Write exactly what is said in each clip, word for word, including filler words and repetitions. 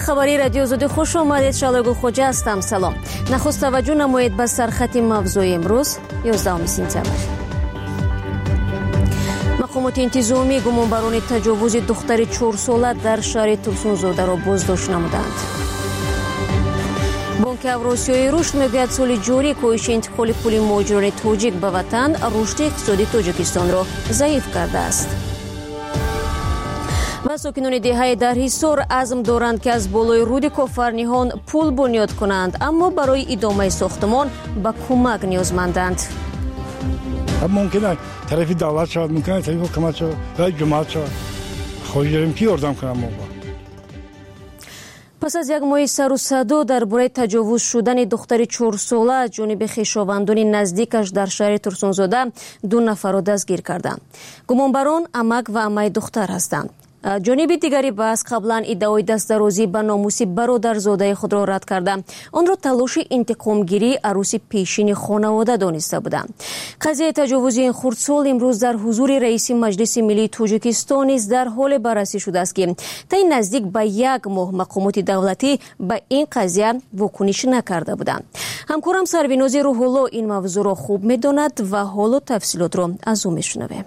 خبری رادیو آزادی خوش آمدید. شالگل خوجه هستم. سلام. نخست توجه نمایید به سرخط موضوع امروز یازدهم سپتامبر. مقامات انتظامی گمانبران تجاوز دختر چهار ساله در شهر ترسونزاده را بازداشت نمودند. بانک اوراسیایی رشد میگوید سال جاری کاهش انتقال پول مهاجران تاجیک به وطن رشد اقتصادی تاجیکستان را ضعیف کرده است. و ساکنان دهه در حصار عزم دارند که از بالای رود کافرنیان پل بنیاد کنند، اما برای ادامه ساختمان به کمک نیازمندند. ممکنه طرفی دولت شود، ممکنه طرفی حکومت شود، یا جماعت شود. خواهی داریم که یاردم کنم موقع. پس از یک ماه سر و صدا درباره تجاوز شدن دختر چهار ساله از جانب خویشاوندان نزدیکش در شهر ترسونزاده دو نفر را دستگیر کردند. گمانبران عمک و عمه دختر هستند. جانب دیگری بحث قبلا ادعای دستدرازی به ناموس برادرزاده خود را رد کرده آن را تلاش انتقامگیری عروس پیشین خانواده دانسته بودند. قضیه تجاوز این خردسال امروز در حضور رئیس مجلس ملی تاجیکستان نیز در حال بررسی شده است که تا نزدیک به یک ماه مقامات دولتی به این قضیه واکنش نکرده بودند. همکارم سربیناز روح الله این موضوع را خوب می‌داند و حالا تفصیلات را از او می‌شنویم.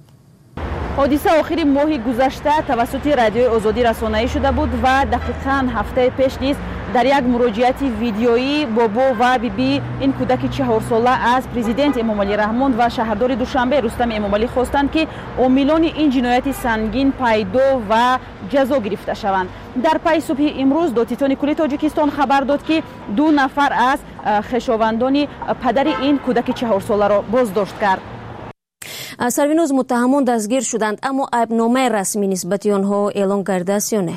حادثه آخر ماه گذشته توسط رادیوی آزادی رسانه‌ای شده بود و دقیقاً هفته پیش نیز در یک مراجعت ویدیویی بابا و بیبی بی این کودک چهار ساله از پرزیدنت امام علی رحمان و شهردار دوشنبه رستم امام علی خواستند که عاملان این جنایت سنگین پیدا و جزا گرفته شوند. در پی صبح امروز دادستان کل تاجیکستان خبر داد که دو نفر از خویشاوندان پدر این کودک چهار ساله را بازداشت کرد. سربیناز متهمان دستگیر شدند، اما عیبنامه رسمی نسبت آنها اعلان کرده است یا نه؟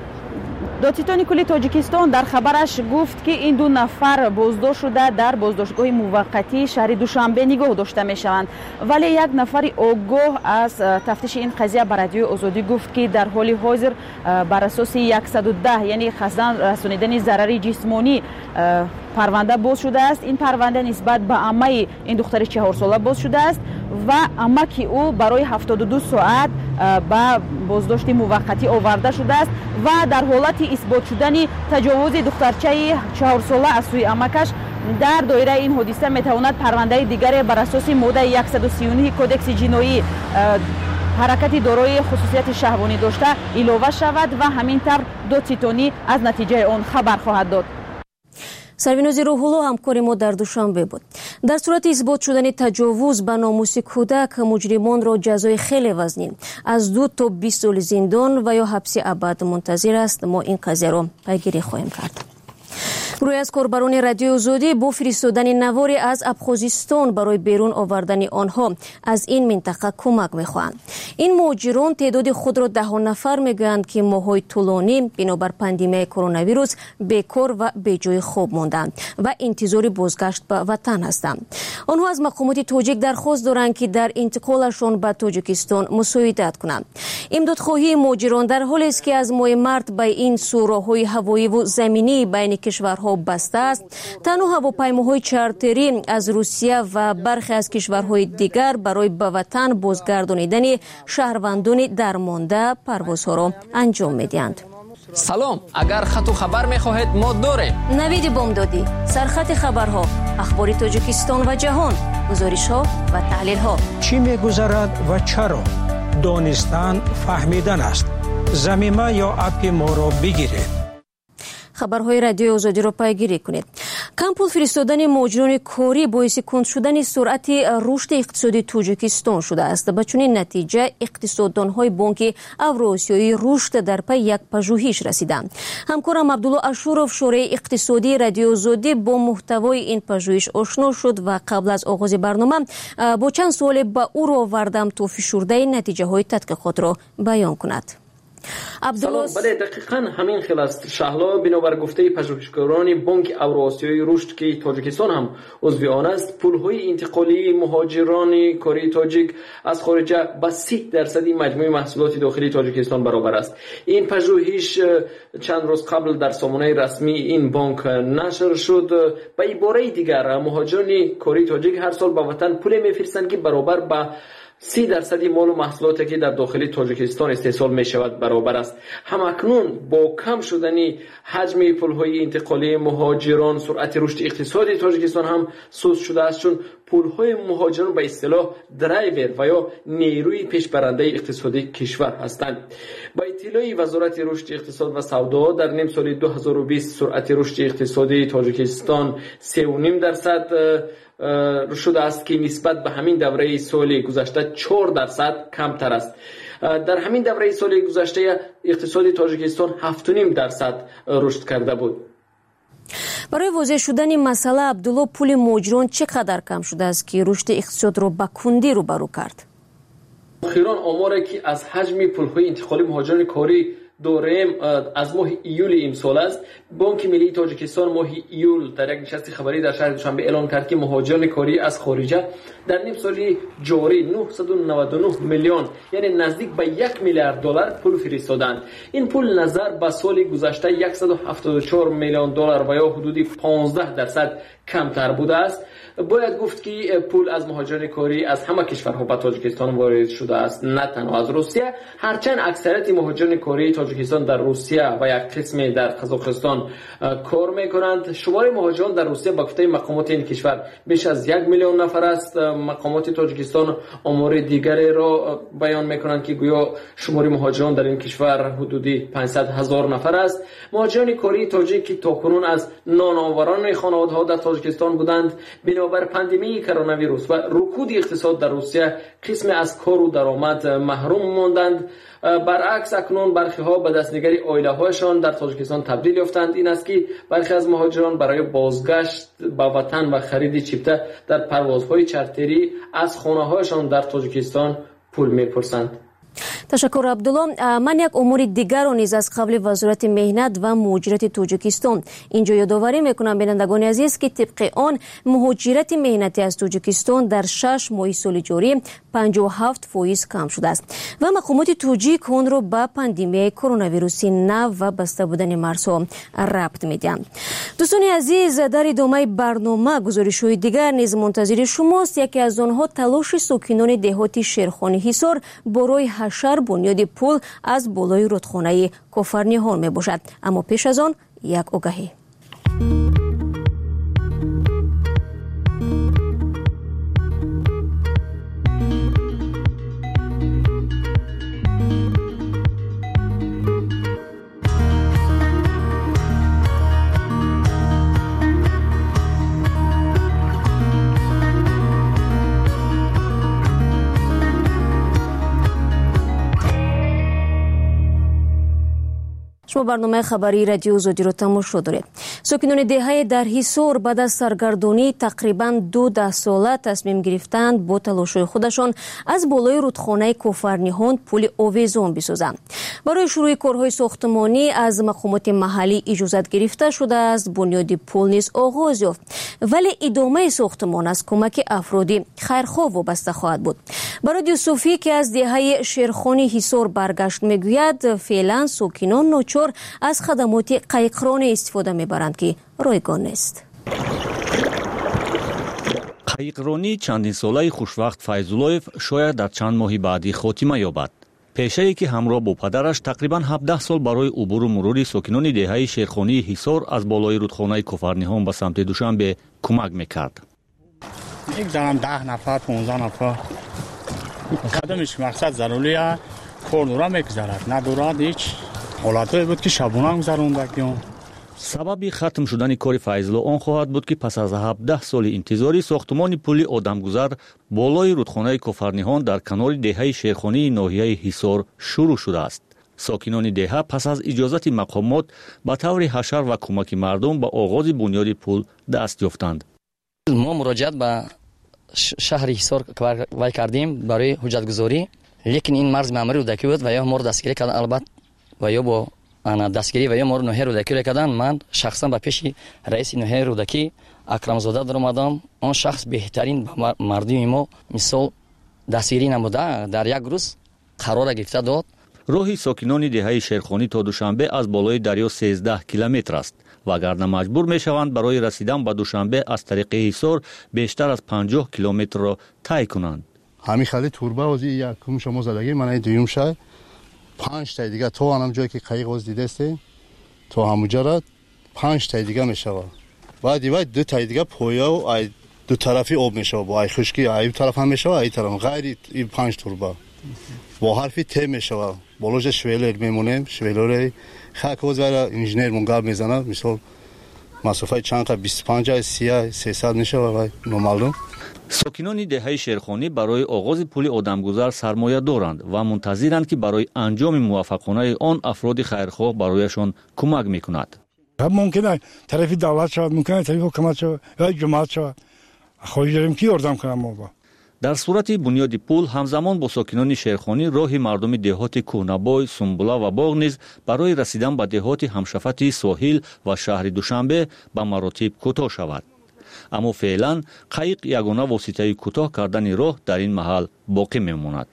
دادستان کل تاجیکستان در خبرش گفت که این دو نفر بازداشت شده در بازداشتگاه موقتی شهر دوشنبه نگاه داشته می شوند، ولی یک نفر آگاه از تفتیش این قضیه به رادیوی آزادی گفت که در حال حاضر بر اساس صد و ده یعنی قصداً رسانیدن ضرر جسمانی پرونده باز شده است. این پرونده نسبت به عمه این دختر چهار ساله باز شده است و عمه او برای هفتاد و دو ساعت به بازداشت موقتی آورده شده است و در حالت اثبات شدن تجاوز دخترچه چهار ساله از سوی عمکش در دایره این حادثه میتواند پرونده دیگر بر اساس ماده صد و سی و نه کدکس جنایی حرکت دارای خصوصیت شهوانی داشته علاوه شود و همین طور دادستانی از نتیجه آن خبر خواهد داد. سربیناز روح الله همکار ما در دوشنبه بود. در صورت اثبات شدن تجاوز به ناموس کودک مجرمان را جزای خیلی وزنی از دو تا بیست سال زندان و یا حبس ابد منتظر است. ما این قضیه را پیگیری خواهیم کرد. روی از کاربران رادیو آزادی با فرستادن نواری از ابخازستان برای بیرون آوردن آنها از این منطقه کمک میخواهند. این مهاجران تعداد خود را ده نفر میگویند که ماهای طولانی بنابر پاندمی کرونا ویروس بیکار و به جای خواب ماندند و انتظار بازگشت به وطن هستند. آنها از مقامات تاجیک درخواست دارند که در انتقالشان به تاجیکستان مساعدت کنند. امدادخواهی مهاجران در حالی است که از ماه مارس به این سو راههای هوایی و زمینی بین کشورها بسته است. تنها هواپیماهای چارتری از روسیه و برخی از کشورهای دیگر برای به وطن بازگردانیدن شهروندان درمانده پروازها را انجام میدهند. سلام، اگر خط و خبر میخواهید ما داریم. نوید بامدادی، سرخط خبرها، اخبار تاجیکستان و جهان، گزارش ها و تحلیل ها. چی میگذرد و چرا؟ دانستن فهمیدن است. ضمیمه یا اپ ما را بگیرید. خبرهای رادیو آزادی را پیگیری کنید. کم پول فرستادن مهاجران کاری باعث کند شدن سرعت رشد اقتصادی تاجیکستان شده است. به چنین نتیجه اقتصاددانهای بانک اوراسیایی رشد در پی یک پژوهش رسیدند. همکارم عبدالله اشورов شورای اقتصادی رادیو آزادی با محتوای این پژوهش آشنا شد و قبل از آغاز برنامه با چند سوال به او را آوردم تا فشرده نتیجه های تحقیقات را بیان کند. سلام. بله دقیقاً همین خیلی است شهلا. بنابر گفته پژوهشگران بانک اوراسیایی رشد که تاجیکستان هم عضو آن است، پولهای انتقالی مهاجران کاری تاجیک از خارج به سی درصد مجموع محصولات داخلی تاجیکستان برابر است. این پژوهش چند روز قبل در سامانه رسمی این بانک نشر شد. به عباره دیگر مهاجران کاری تاجیک هر سال به وطن پول میفرستند که برابر به سی درصدی مال و محصولاتی که در داخل تاجیکستان استحصال می شود برابر است. همکنون با کم شدن حجم پل‌های انتقالی مهاجران سرعت رشد اقتصادی تاجیکستان هم سست شده است، چون پل‌های مهاجران به اصطلاح درایور و یا نیروی پیشبرنده اقتصادی کشور هستند. با اطلاع وزارت رشد اقتصاد و سودا در نیم سال دو هزار و بیست سرعت رشد اقتصادی تاجیکستان سه و نیم درصد شده است که نسبت به همین دوره سال گذشته چهار درصد کمتر است. در همین دوره سال گذشته اقتصاد تاجیکستان هفت و نیم درصد رشد کرده بود. برای واضح شدن مسئله عبدالله، پول مهاجران چقدر کم شده است که رشد اقتصاد را به کندی روبرو کرد؟ اخیران آماری که از حجم پول‌های انتقالی مهاجران کاری داریم از ماه ایول امسال است. بانک ملی تاجیکستان ماه ایول در یک نشست خبری در شهر دوشنبه اعلان کرد که مهاجران کاری از خارجه در نیم سال جاری نهصد و نود و نه میلیون یعنی نزدیک به یک میلیارد دلار پول فرستادند. این پول نظر به سال گذشته صد و هفتاد و چهار میلیون دلار و یا حدود پانزده درصد کمتر بوده است. باید گفت که پول از مهاجران کاری از همه کشورها به تاجیکستان وارد شده است، نه تنها از روسیه، هرچند اکثریت مهاجران کاری تاجیکستان در روسیه و یک قسمی در قزاقستان کار میکنند. شمار مهاجران در روسیه با گفته مقامات این کشور بیش از یک میلیون نفر است. مقامات تاجیکستان آمار دیگری را بیان میکنند که گویا شمار مهاجران در این کشور حدودی پانصد هزار نفر است. مهاجران کاری تاجیک که تاکنون از نانآوران خانواده‌ها در تاجیکستان بودند، بر پاندمی کرونا ویروس و رکود اقتصاد در روسیه قسم از کار و درآمد محروم ماندند. برعکس اکنون برخی ها به دستنگری عائله هایشان در تاجیکستان تبدیل یافتند. این است که برخی از مهاجران برای بازگشت به وطن و خرید چیپته در پروازهای چارتری از خانه هایشان در تاجیکستان پول میپرسند. تشکر عبدالله. من یک امور دیگر را نیز از قبل وزارت مهنت و مهاجرت تاجیکستان اینجا یادآوری میکنم بینندگان عزیز که طبق آن مهاجرت مهنتی از تاجیکستان در شش ماه سال جاری پنجاه و هفت فیصد کم شده است و مقامات تاجیک آن را به پاندمی کرونا ویروس نو و بسته بودن مرزها ربط میدهند. دوستان عزیز، در ادامه برنامه گزارش‌های دیگر نیز منتظر شماست. یکی از آنها تلاش ساکنان دهات شیرخانی حصار برای حشر بنیاد پل از بالای رودخانه کوفرنیهان می باشد. اما پیش از آن یک آگهی. شما برنامه خبری رادیو آزادی رو تماشا دارید. ساکنان دهه در حصار بعد از سرگردانی تقریبا دو ده ساله تصمیم گرفتند با تلاش‌های خودشان از بالای رودخانه کوفرنیهان پل آویزان بسازند. برای شروع کارهای ساختمانی از مقامات محلی اجازت گرفته شده است. بنیاد پل نیز آغاز یافت، ولی ادامه ساختمان از کمک افرادی خیرخواه وابسته خواهد بود. برای یوسفی که از دهه شیرخانی حصار برگشت میگوید فعلا ساکنان ناچار از خدمات قایقرانی استفاده میبرند که رایگان نیست. قایقرانی چندین ساله خوشوقت فیض‌الله‌یف شاید در چند ماه بعدی خاتمه یابد. پیشه‌ای که همراه با پدرش تقریبا هفده سال برای عبور و مرور ساکنان دهه شیرخانی حصار از بالای رودخانه کوفرنیهان به سمت دوشنبه کمک میکرد. یک دارم ده نفر پانزده نفر قدمش مقصد ضروریه، کار دورا میگذرد، ندورد هیچ حالتایی بود که شبونه هم گذروندگیم. سبب ختم شدن کار فیض‌الله آن خواهد بود که پس از هفده سال انتظاری ساختمان پل آدمگذر بالای رودخانه کوفرنیهان در کنار دهه شیرخانی ناحیه حصار شروع شده است. ساکنان دهه پس از اجازت مقامات به طور حشر و کمک مردم به آغاز بنیاد پل دست یافتند. ما مراجعت به شهر حصار وای کردیم برای حجتگذاری، لیکن این مرز معماری رودکی بود و یا ما رو دستگیری کردن. البته و یا با انا دستگیری و یا ما رو نهر رودکی کردن. من شخصا به پیش رئیس نهر رودکی اکرم زاده در اومدم. آن شخص بهترین مردم ما مثال دستگیری نموده، در یک روز قرار گرفته داد. راه ساکنان دهه شیرخانی تا دوشنبه از بالای دریا سیزده کیلومتر است و اگر مجبور می شوند برای رسیدن به دوشنبه از طریق حصار بیشتر از پنجاه کیلومتر را طی کنند. همین خالی توربه وزی یکم شما زدگی من دویم شای پنج تا دیگه تو آنم جایی که قایق وز دیده است تو همونجا را پنج تا دیگه میشه بعد دیگه دو تا دیگه پویا و ای دو طرفی آب میشه با ای خشکی ای طرف هم میشه ای طرف غیر این پنج توربه با حرفی ت میشه بالوش شویلر میمونیم شویلر خاک وز برای انجینیر منگار میزنه مثلا مسافت چند تا بیست و پنج سی سیصد میشه و نمالون. ساکنان دهه شیرخانی برای آغاز پول آدمگذر سرمایه دارند و منتظرند که برای انجام موفقانه آن افراد خیرخواه برایشان کمک میکند. ممکنه طرف دولت شود، ممکنه طرف حکومت شود یا جماعت شود. خواهی داریم کی یاردم کنم ما با. در صورت بنیاد پول همزمان با ساکنان شیرخانی راه مردم دهات کوهنبای، سنبوله و باغ نیز برای رسیدن به دهات همشفت ساحل و شهر دوشنبه به مراتب کوتاه شود. اما فعلا قایق یگانه واسطه کوتاه کردن راه در این محل باقی میماند.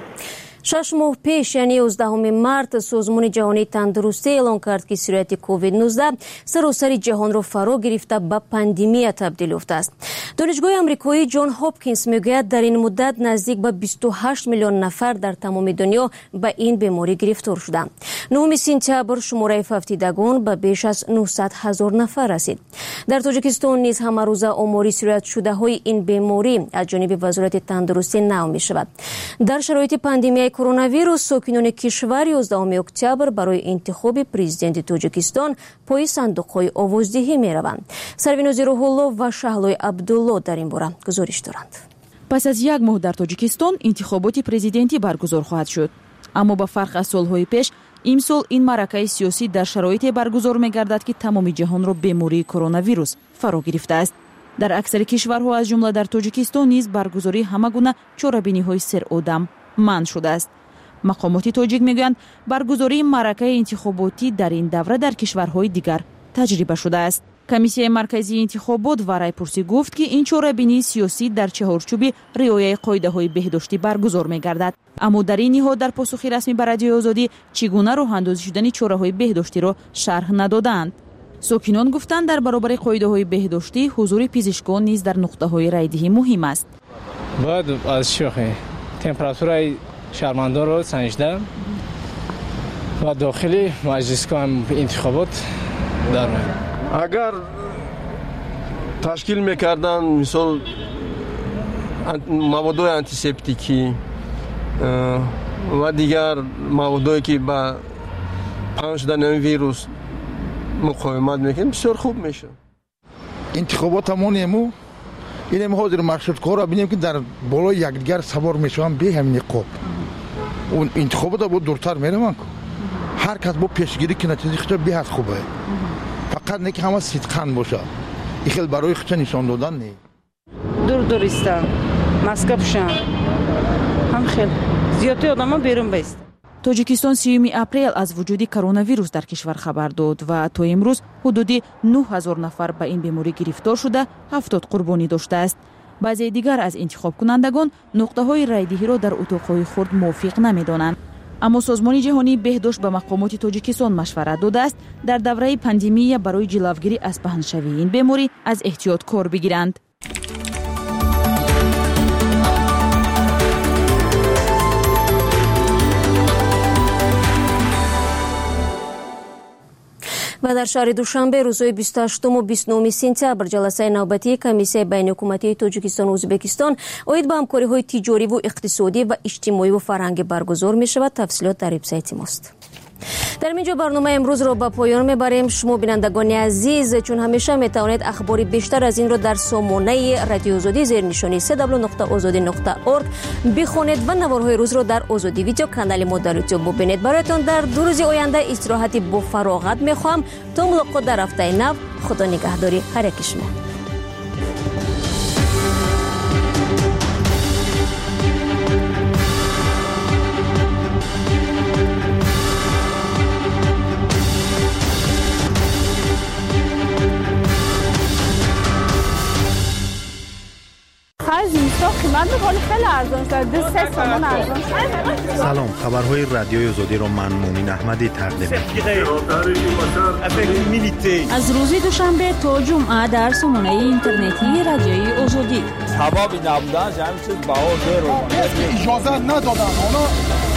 شش ماه پیش یعنی یازدهم مارس سازمان جهانی تندرستی اعلان کرد که سیرت کووید نوزده سراسر جهان را فرا گرفته به پاندمی تبدیل یافته است. دانشگاه آمریکایی جان هاپکینز میگوید در این مدت نزدیک به بیست و هشت میلیون نفر در تمام دنیا به این بیماری گرفتار شدند. نهم سپتامبر شماره فوتیدگان به بیش از نهصد هزار نفر رسید. در تاجیکستان نیز همه روزه آماری سیرت شده های این بیماری از جانب وزارت تندرستی نو می شود. در شرایط پاندمی کرونا ویروس ساکنان کشور یازدهم اکتبر برای انتخاب پرزیدنت تاجیکستان پای صندوق‌های آوازدهی می‌روند. سرویناز روح‌الله و شهلای عبدالله در این باره گزارش دارند. پس از یک ماه در تاجیکستان انتخابات پرزیدنتی برگزار خواهد شد. اما با فرق از سال‌های پیش امسال این معرکه سیاسی در شرایطی برگزار می‌گردد که تمام جهان را بیماری کرونا ویروس فرا گرفته است. در اکثر کشورها از جمله در تاجیکستان نیز برگزاری همه گونه چاره‌بینی‌های سرعدم منع شده است. مقامات تاجیک میگویند برگزاری معرکه انتخاباتی در این دوره در کشورهای دیگر تجربه شده است. کمیسیون مرکزی انتخابات و رایپرسی گفت که این چاره‌بینی سیاسی در چهارچوب رعایت قاعده‌های بهداشتی برگزار می‌گردد. اما در این نهاد در پاسخ رسمی به رادیو آزادی چگونه راه‌اندازی شدن چاره‌های بهداشتی را شرح ندادند. ساکنان گفتند در برابر قاعده‌های بهداشتی حضور پزشکان نیز در نقطه‌های رایدهی مهم است. باید از شوخی تمپراتور شهروندان را سنجیده و داخلی مجلسگاه انتخابات در میاد. اگر تشکیل میکردن مثال موادهای آنتیسپتیکی و دیگر موادهایی که با پنج شدن این ویروس مقاومت میکنه بسیار خوب میشه. انتخابات همون امو این امو حاضر مقصود کار را بینیم که در بالای یکدیگر سوار میشوند به همین نقاب. اون انتخابات با دورتر میرم. هر کس با پیشگیری که نتیجه خود به حد خوبه. فقط نه که همه صدقان باشه. این خیلی برای خود نشان دادن نه. دور دور است. ماسک پوشن. هم خیلی زیادی آدما بیرون بیست. تاجیکستان سیوم اپریل از وجود کرونا ویروس در کشور خبر داد و تا امروز حدود نه هزار نفر به این بیماری گرفتار شده، هفتاد قربانی داشته است. بعضی دیگر از انتخاب کنندگان نقطه‌های رایدهی را در اتاق‌های خود موافق نمی‌دانند. اما سازمان جهانی بهداشت به مقامات تاجیکستان مشورت داده است در دوره پاندمی برای جلوگیری از پهنشوی این بیماری از احتیاط کار بگیرند. و در شهر دوشنبه روزهای بیست و هشتم و بیست و نهم سپتامبر جلسه نوبتی کمیسیون بین حکومتی تاجیکستان و ازبکستان اوید به همکاری‌های تجاری و اقتصادی و اجتماعی و فرهنگی برگزار می‌شود. تفصیلات در وبسایت ماست. در اینجا برنامه امروز را به پایان میبریم. شما بینندگان عزیز چون همیشه میتوانید اخبار بیشتر از این را در سامانه رادیو آزادی زیر نشانی سه دبلیو نقطه آزادی نقطه اورگ بخوانید و نوارهای روز را در آزادی ویدیو کانال ما در یوتیوب ببینید. برایتان در دو روز آینده استراحتی با فراغت میخواهم. تا ملاقات در هفته نو. خدا نگهداری هر یک شما. سلام، خبرهای رادیوی آزادی را من مومن احمدی تقدیم می‌کنم. از روز دوشنبه تا جمعه در سامانه اینترنتی رادیوی آزادی سبب نبودنش همین چیز بها زیر اجازه ندادن اونا.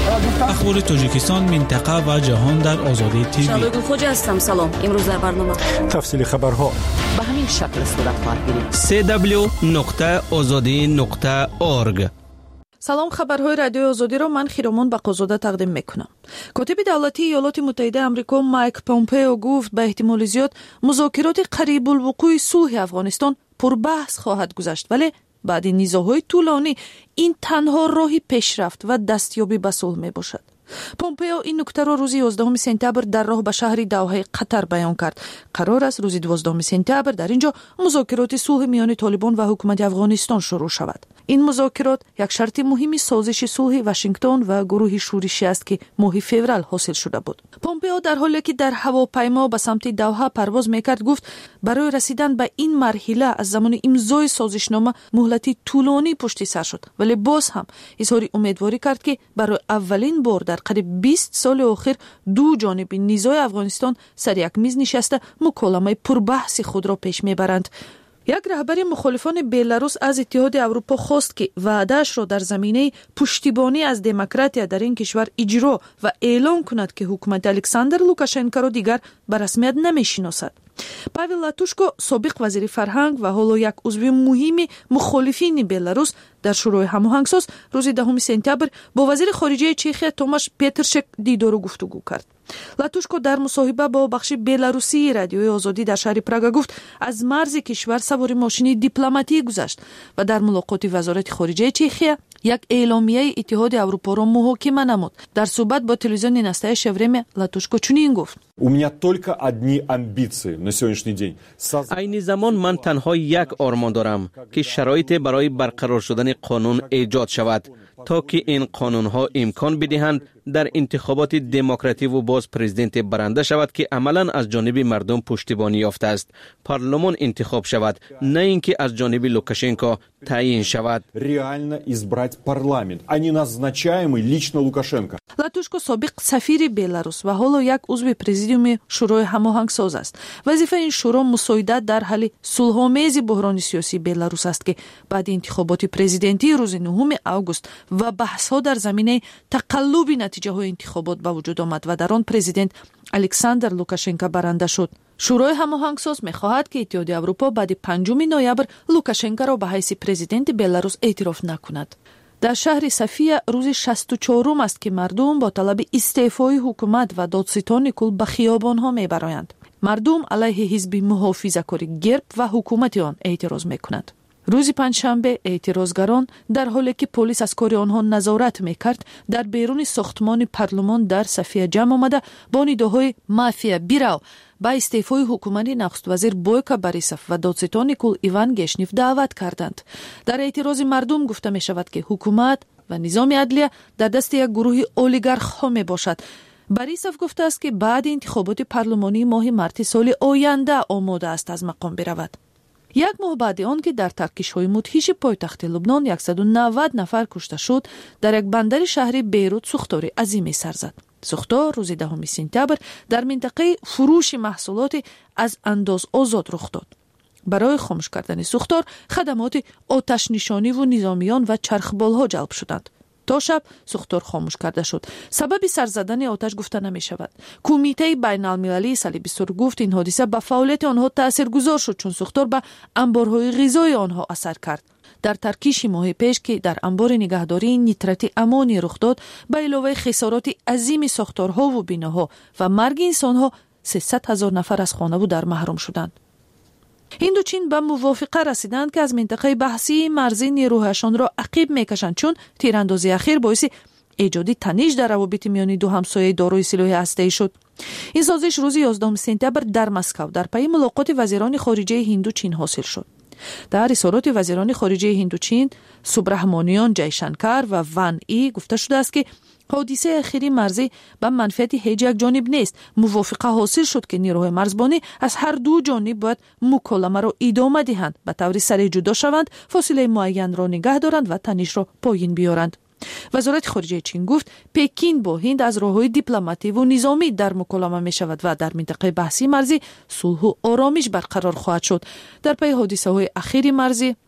اخبار تاجیکستان، منطقه و جهان در آزادی تیوی. شبگون خوجه هستم. سلام. امروز در برنامه تفصیل خبرها به همین شکل صورت خواهد گرفت. سی دبلیو نقطه آزادی نقطه اورگ. سلام، خبرهای رادیو آزادی را من خیرامان بقازاده تقدیم میکنم. کاتب دولتی ایالات متحده آمریکا مایک پومپئو گفت به احتمال زیاد مذاکرات قریب الوقوع صلح افغانستان پربحث خواهد گذشت، ولی بعد نزاع‌های طولانی این تنها راهی پیشرفت و دستیابی به صلح می باشد. پومپئو این نکته را روز یازدهم سپتامبر در راه به شهر دوحه قطر بیان کرد. قرار است روز دوازدهم سپتامبر در اینجا مذاکرات صلح میان طالبان و حکومت افغانستان شروع شود. این مذاکرات یک شرط مهمی سازش صلح واشنگتن و گروه شورشی است که ماه فوریه حاصل شده بود. پومپئو در حالی که در هواپیما به سمت دوحه پرواز میکرد گفت برای رسیدن به این مرحله از زمان امضای سازشنامه مهلتی طولانی پشت سر شد، ولی باز هم اظهار امیدواری کرد که برای اولین بار در قریب بیست سال اخیر دو جانب نزاع افغانستان سر یک میز نشسته مکالمه پربحث خود را پیش میبرند. یک رهبر مخالفان بلاروس از اتحاد اروپا خواست که وعده‌اش را در زمینه پشتیبانی از دموکراسی در این کشور اجرا و اعلام کند که حکومت الکساندر لوکاشنکو را دیگر به رسمیت نمی‌شناسد. پاول لاتوشکو، سابق وزیر فرهنگ و حالا یک عضو مهم مخالفین بلاروس، در شورای هماهنگساز روز دهم سپتامبر با وزیر خارجه چخیا توماش پترشک دیدار و گفتگو کرد. لاتوشکو در مصاحبه با بخش بلاروسی رادیوی آزادی در شهر پراگ گفت از مرز کشور سوار ماشین دیپلماتی گذشت و در ملاقات وزارت خارجه چخیا یک اعلامیه اتحاد اروپا را محاکمه نمود. در صحبت با تلویزیون نستایش ورمه لاتوشکو چنین گفت: У меня только одни амбиции на сегодняшний день. این زمان من تنها یک آرمان دارم که شرایط برای برقرار شدن قانون ایجاد شود تا که این قانون ها امکان بدهند در انتخابات دموکراتیک و باز پرزیدنت برنده شود که عملا از جانب مردم پشتیبانی یافته است. پارلمان انتخاب شود، نه اینکه از جانب لوکاشنکو تعیین شود. Реально избрать парламент, а не назначаемый лично Лукашенко. لاتوشکو سابق سفیر بلاروس و حالا یک عضو پرزیدیوم شورای هماهنگساز است. وظیفه این شورا مساعدت در حل صلح‌آمیز بحران سیاسی بلاروس است که بعد انتخابات پرزیدنتی روز نهم آگوست و بحث‌ها در زمینه تقلب نتیجه های انتخابات به وجود آمد و در آن پرزیدنت الکساندر لوکاشنکو برنده شد. شورای هماهنگساز می‌خواهد که اتحاد اروپا بعد پنجم نوامبر لوکاشنکو را به حیث پرزیدنت بلاروس اعتراف نکند. در شهر صفیه روز شصت و چهارم است که مردم با طلب استعفای حکومت و دادستان کل به خیابان‌ها می‌برآیند. مردم علیه حزب محافظه‌کار گرب و حکومت آن اعتراض می‌کنند. روز پنجشنبه اعتراضگران در حالی که پلیس از کار آنها نظارت میکرد در بیرون ساختمان پارلمان در صفیه جمع آمده با نداهای مافیا بیرو با استعفای حکومت نخست وزیر بویکا باریسوف و دادستان کل ایوان گشنیف دعوت کردند. در اعتراض مردم گفته می شود که حکومت و نظام عدلیه در دست یک گروه اولیگارخ ها می باشد. باریسوف گفته است که بعد انتخابات پارلمانی ماه مارس سال آینده آماده است از مقام برود. یک ماه بعد آن که در ترکش‌های مدهش پایتخت لبنان صد و نود نفر کشته شد، در یک بندر شهر بیروت سوختار عظیمی سر زد. سوختار روز دهم سپتامبر در منطقه فروش محصولات از انداز آزاد رخ داد. برای خاموش کردن سوختار خدمات آتش نشانی و نظامیان و چرخبال‌ها جلب شدند. تا شب سوختار خاموش کرده شد. سبب سر زدن آتش گفته نمی شود. کمیته بین المللی سال بیست گفت این حادثه به فعالیت آنها تاثیرگذار شد چون سوختار به انبارهای غذایی آنها اثر کرد. در ترکیش ماه پیش که در انبار نگهداری نیترات امونی رخ داد، به علاوه خسارات عظیم ساختارها و بناها و مرگ انسانها، سیصد هزار نفر از خانه و در محروم شدند. هند و چین به موافقه رسیدند که از منطقه بحثی مرزی نیروهایشان را عقب میکشند چون تیراندازی اخیر باعث ایجاد تنش در روابط میان دو همسایه دارای سلاح هسته‌ای شد. این سازش روز یازدهم سپتامبر در مسکو در پی ملاقات وزیران خارجه هند و چین حاصل شد. در رسالت وزیران خارجه هند و چین سوبرهمانیان جایشنکر و وان ای گفته شده است که حادثه اخیری مرزی به منفعت هیچ یک جانب نیست. موافقه حاصل شد که نیروهای مرزبانی از هر دو جانب باید مکالمه را ادامه دهند، به طور سریع جدا شوند، فاصله معین را نگه دارند و تنش را پایین بیارند. وزارت خارجه چین گفت پکین با هند از راه‌های دیپلماتی و نظامی در مکالمه می شود و در منطقه بحثی مرزی صلح و آرامش برقرار خواهد شد. در پی حادثه‌های اخیر مرزی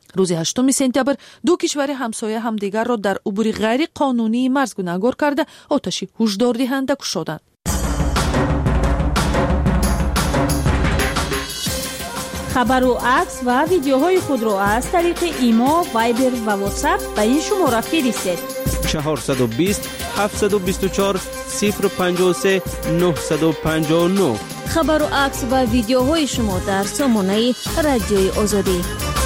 روز هشتم سپتامبر دو کشور همسایه همدیگر را در عبور غیر قانونی مرز گناهکار کرده آتش هشدار دهنده کشیدند. خبر و عکس و ویدیوهای خود را از طریق ایما، وایبر و واتساپ به این شماره فرستید. چهارصد و بیست هفتصد و بیست و چهار صفر پنجاه و سه نهصد و پنجاه و نه. خبر و عکس و ویدیوهای شما در سامانه رادیوی آزادی.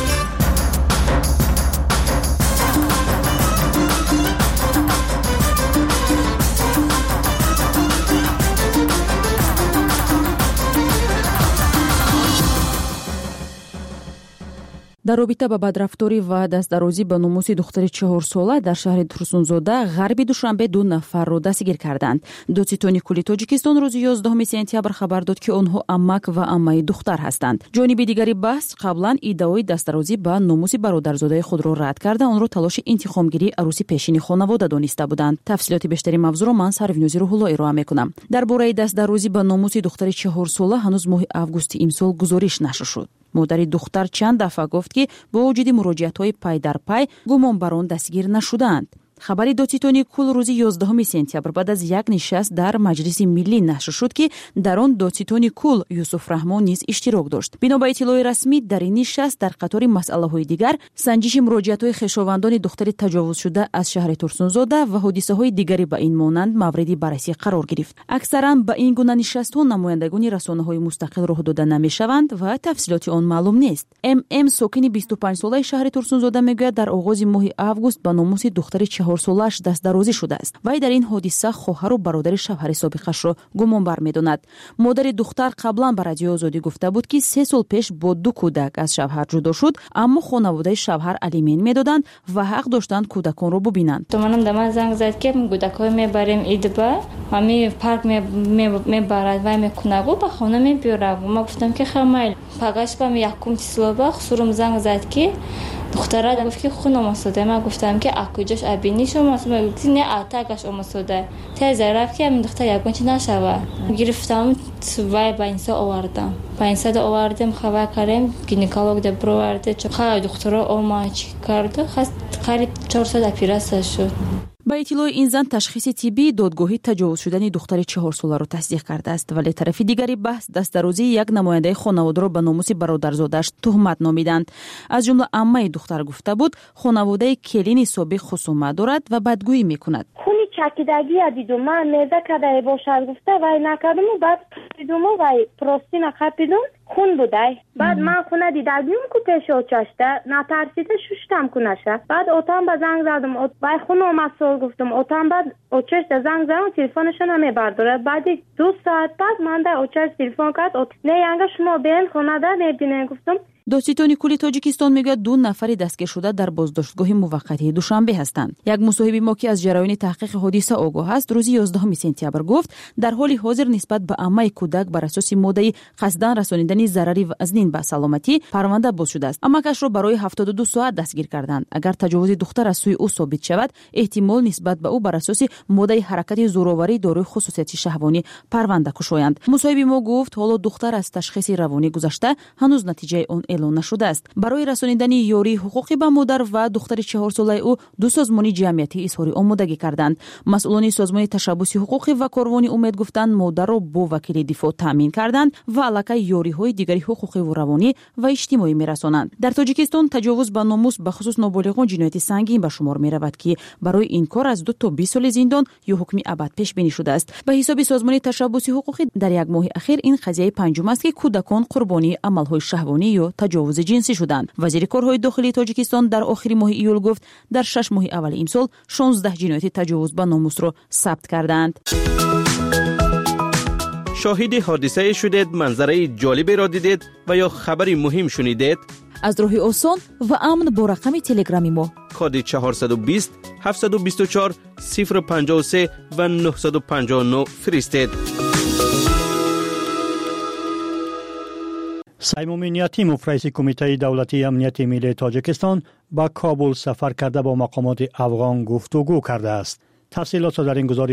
дар робита ба бадрафторӣ ва дастдарозӣ ба номуси духтари чаҳорсола дар шаҳри Турсунзода ғарби душанбе ду нафарро дастгир карданд. Додситони кулли Тоҷикистон рӯзи ёздаҳуми сентябр хабар дод, ки онҳо аммак ва аммаи духтар ҳастанд. ҷониби дигари баҳс қаблан иддаои дастдарозӣ ба номуси бародарзодаи худро рад карда, онро талоши интихомгирии арӯси пешини хонавода дониста буданд. тафсилоти бештари мавзӯъро ман Сарвинӯзи Рӯҳулло ироа мекунам. дар бораи дастдарозӣ ба номуси духтари чаҳорсола ҳанӯз моҳи августи имсол гузориш нашр шуд. модари духтар чанд дафъа гуфт, ки бо вуҷуди муроҷиатҳои пай дар пай гумонбарон дастгир нашуданд. хабари додситони кул рӯзи ёздаҳуми сентябр баъд аз як нишаст дар Маҷлиси миллӣ нашр шуд, ки дар он додситони кул Юсуф Раҳмон низ иштирок дошт. бино ба иттилои расмӣ, дар ин нишаст дар қатори масъалаҳои дигар санҷиши муроҷиатҳои хешовандони духтари таҷовузшуда аз шаҳри Турсунзода ва ҳодисаҳои дигари ба ин монанд мавриди баррасӣ қарор гирифт. аксаран ба ин гуна нишастҳо намояндагони расонаҳои мустақил роҳ дода намешаванд ва тафсилоти он маълум нест. мм сокини бисту панҷ солаи шаҳри Турсунзода мегӯяд, дар оғози моҳи август ба номуси духтари чаҳорсолааш дастдарозӣ шудааст. вай дар ин ҳодиса хоҳару бародари шавҳари собиқашро гумонбар медонад. модари духтар қаблан ба Радиои Озодӣ гуфта буд, ки се сол пеш бо ду кӯдак аз шавҳар ҷудо шуд, аммо хонаводаи шавҳар алимент медоданд ва ҳақ доштанд кӯдаконро бубинанд. то манам да ман занг зад, ки кӯдакҳои мебарем идба, ҳами парк мебарад вай мекунагу ба хона мебиёрагу. ма гуфтам, ки хамайл пагашбам якум числоба хусурум занг зад, ки духтара гуфт, ки хун омасода. Ман гуфтам, ки акуҷош абиниш омасода. Гуфти не атагаш омасода. теза рафт, ки ҳамин духтар ягончи нашава. гирифтам вай ба инса овардам. ба инса да овардем, хабар кардем, гинеколог да бироварде. ха духтара омад чӣ кард? Хаст қариб чор соат операция шуд. ба иттилои ин зан ташхиси тиббии додгоҳи таҷовуз шудани духтари чаҳорсоларо тасдиқ кардааст, вале тарафи дигари баҳс дастдарозии як намояндаи хонаводаро ба номуси бародарзодааш туҳмат номиданд. аз ҷумла аммаи духтар гуфта буд, хонаводаи келини собиқ хусумат дорад ва бадгӯӣ мекунад. хуни чакидагия дидум, ман меза кадае бошад гуфта вай накардуму, баъд дидуму вай простина қапидум, хун будай. баъд ман хуна дидагиум ку пеши очашда, натарсида шуштам кунаша. баъд отам ба занг задум, вай хун омад сол гуфтум, отам баъд очашда занг задум, телефонашо намебардорад. баъди ду соат баъд ман да очаш телефон кард, не янга шумо беен хонада мебинен гуфтум. додситони кулли Тоҷикистон мегӯяд ду нафари дастгиршуда дар боздоштгоҳи муваққатии Душанбе ҳастанд. як мусоҳиби мо, ки аз ҷараёни таҳқиқи ҳодиса огоҳ аст, рӯзи ёздаҳуми сентябр гуфт, дар ҳоли ҳозир нисбат ба аммаи кӯдак бар асоси моддаи қасдан расонидани зарари вазнин ба саломатӣ парванда боз шудааст. аммакашро барои ҳафтоду ду соат дастгир карданд. агар таҷовузи духтар аз сӯи ӯ собит шавад, эҳтимол нисбат ба ӯ бар асоси моддаи ҳаракати зӯроварии дорои хусусияти шаҳвонӣ парванда кушоянд. мусоҳиби мо гуфт, ҳоло духтар аз ташхиси равонӣ гузашта, ҳанӯз натиҷаи он эълон нашудааст. барои расонидани ёрии ҳуқуқи ба модар ва духтари чаҳорсолаи ӯ ду созмони ҷамъиятӣ изҳори омодагӣ карданд. масъулони созмони ташаббуси ҳуқуқӣ ва корвони умед гуфтанд, модарро бо вакили дифоъ таъмин карданд ва аллакай ёриҳои дигари ҳуқуқиву равонӣ ва иҷтимоӣ мерасонанд. дар Тоҷикистон таҷовуз ба номус ба хусус ноболиғон ҷинояти сангин ба шумор меравад, ки барои ин кор аз ду то бист соли зиндон ё ҳукми абад пешбинӣ шудааст. ба ҳисоби созмони ташаббуси ҳуқуқӣ, дар як моҳи ахир ин қазияи панҷум аст, ки кӯдакон қурбонии амалҳои шаҳвонӣ ё таҷовузи ҷинсӣ шуданд. вазири корҳои дохилии Тоҷикистон дар охири моҳи июл гуфт, дар шаш моҳи аввали имсол шонздаҳ ҷинояти таҷовуз ба номусро сабт карданд. шоҳиди ҳодисае шудед, манзараи ҷолиберо дидед ва ё хабари муҳим шунидед? аз роҳи осон ва амн бо рақами телеграми мо коди чаҳорсаду бист ҳафтсаду бисту чор сифр панҷоҳу се ва нуҳсаду панҷоҳу ну фиристед. саймуми ниятимов, раиси кумитаи давлатии амнияти миллии Тоҷикистон, ба Кобул сафар карда бо мақомоти афғон гуфтугӯ кардааст. тафсилотро дар ин гузориш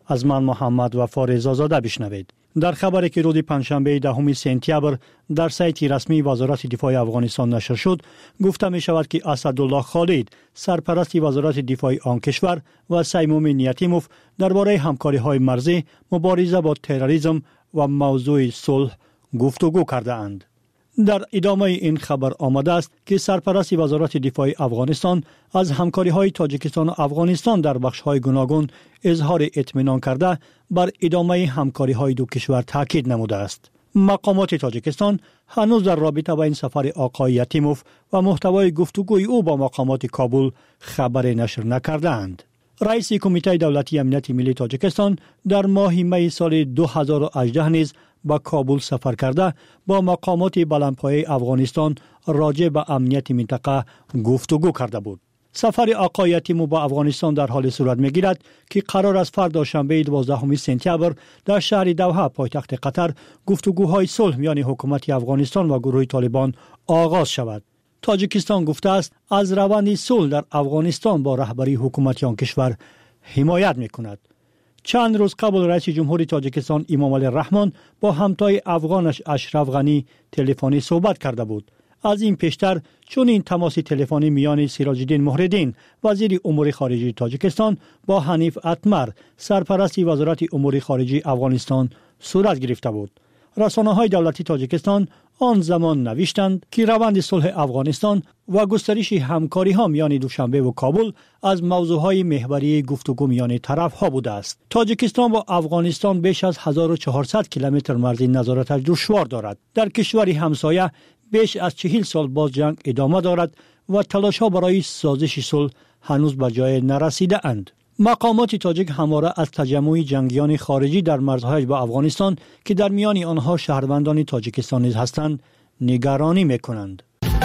از من محمد وفا رضازاده بشنوید. در خبری که روز پنجشنبه دهم سپتامبر در سایت رسمی وزارت دفاع افغانستان نشر شد، گفته می شود که اسدالله خالد، سرپرست وزارت دفاع آن کشور، و سیموم نیتیموف درباره همکاری های مرزی، مبارزه با تروریسم و موضوع صلح گفتگو کرده اند. در ادامه این خبر آمده است که سرپرست وزارت دفاع افغانستان از همکاری های تاجیکستان و افغانستان در بخش های گوناگون اظهار اطمینان کرده بر ادامه همکاری های دو کشور تاکید نموده است. مقامات تاجیکستان هنوز در رابطه با این سفر آقای یتیموف و محتوای گفتگوی او با مقامات کابل خبر نشر نکردند. رئیس کمیته دولتی امنیت ملی تاجیکستان در ماه می سال دو هزار و هجده نیز به کابل سفر کرده با مقامات بلندپایه افغانستان راجع به امنیت منطقه گفتگو کرده بود. سفر آقای یتیموف به افغانستان در حال صورت می‌گیرد که قرار است فردا شنبه دوازدهم سپتامبر در شهر دوحه پایتخت قطر گفتگوهای صلح میان حکومت افغانستان و گروه طالبان آغاز شود. تاجیکستان گفته است از روند صلح در افغانستان با رهبری حکومت آن کشور حمایت می‌کند. چند روز قبل رئیس جمهوری تاجیکستان امام علی رحمان با همتای افغانش اشرف غنی تلفنی صحبت کرده بود. از این پیشتر چون این تماس تلفنی میان سراج الدین محردین وزیر امور خارجه تاجیکستان با حنیف اتمر سرپرست وزارت امور خارجه افغانستان صورت گرفته بود. رسانه‌های دولتی تاجیکستان آن زمان نوشتند که روند صلح افغانستان و گسترش همکاری ها میان دوشنبه و کابل از موضوعهای محوری گفتگو میان طرف ها بوده است. تاجیکستان با افغانستان بیش از هزار و چهارصد کیلومتر مرزی نظارتش دشوار دارد. در کشوری همسایه بیش از چهل سال باز جنگ ادامه دارد و تلاش ها برای سازش صلح هنوز به جای نرسیده اند. مقامات تاجیک همواره از تجمع جنگیان خارجی در مرزهای با افغانستان که در میان آنها شهروندان تاجیکستان نیز هستند نگرانی میکنند.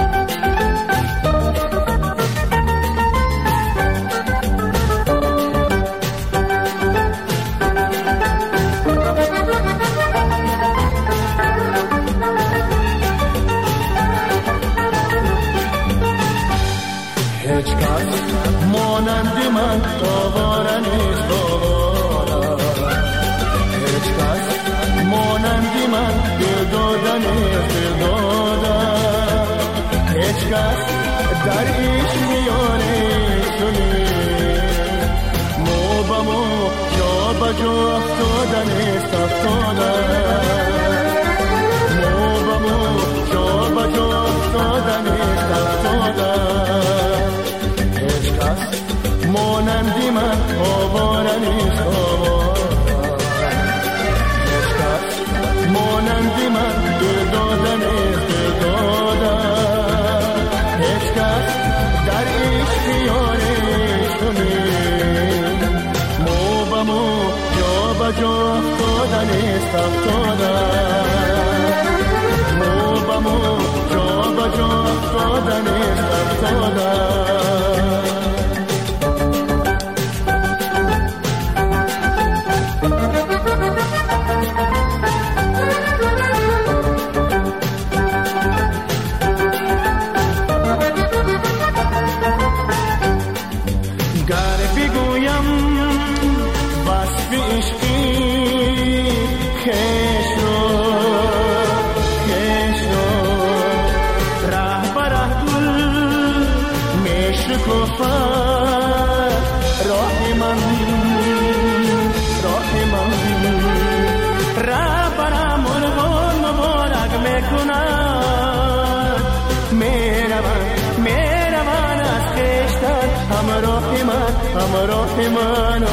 مانند من آواره نیست آواره، هیچ کس مانند من دل داده نیست دل داده، هیچ کس در عشق میانه شده مو به مو جا به جا افتاده نیست افتاده، مو به مو جا به جا افتاده نیست افتاده، مانندی من آواره نیست آواره، هیچ کس مانندی من دل داده نیست دل داده، هیچ کس در عشق یاریش کنید مو به مو جا به جا افتاده نیست افتاده، مو به مو جا به جا افتاده نیست افتاده. همراه من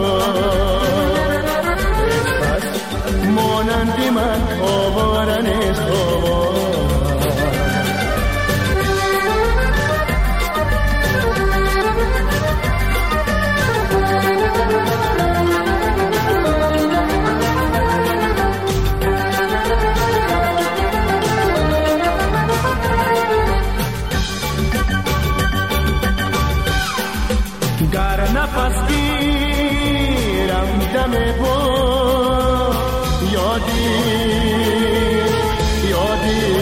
هیچ کس مانندی من آواره نیست آواره. نفس گیرم دم با یادی یادی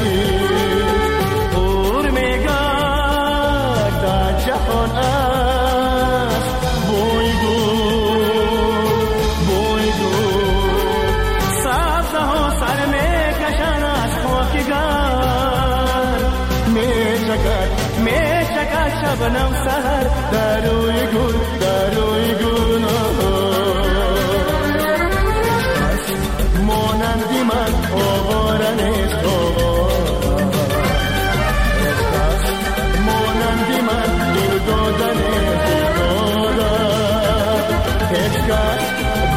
پر میگرد در جهان است بوی گل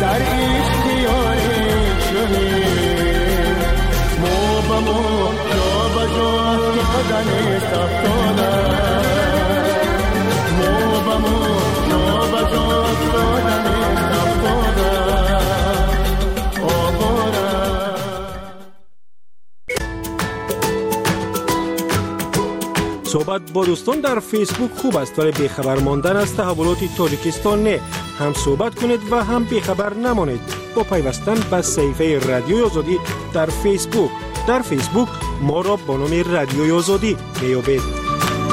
در اختیار شمی ما با ما جا با جا افتادن افتادن ما با ما جا با جا افتادن افتادن صحبت با دوستان در فیسبوک خوب است ولی بیخبر ماندن از تحولات تاجیکستان نه. هم صحبت کنید و هم بیخبر نمانید با پیوستن به صفحه رادیوی آزادی در فیسبوک. در فیسبوک ما را با نام رادیوی آزادی بیابید.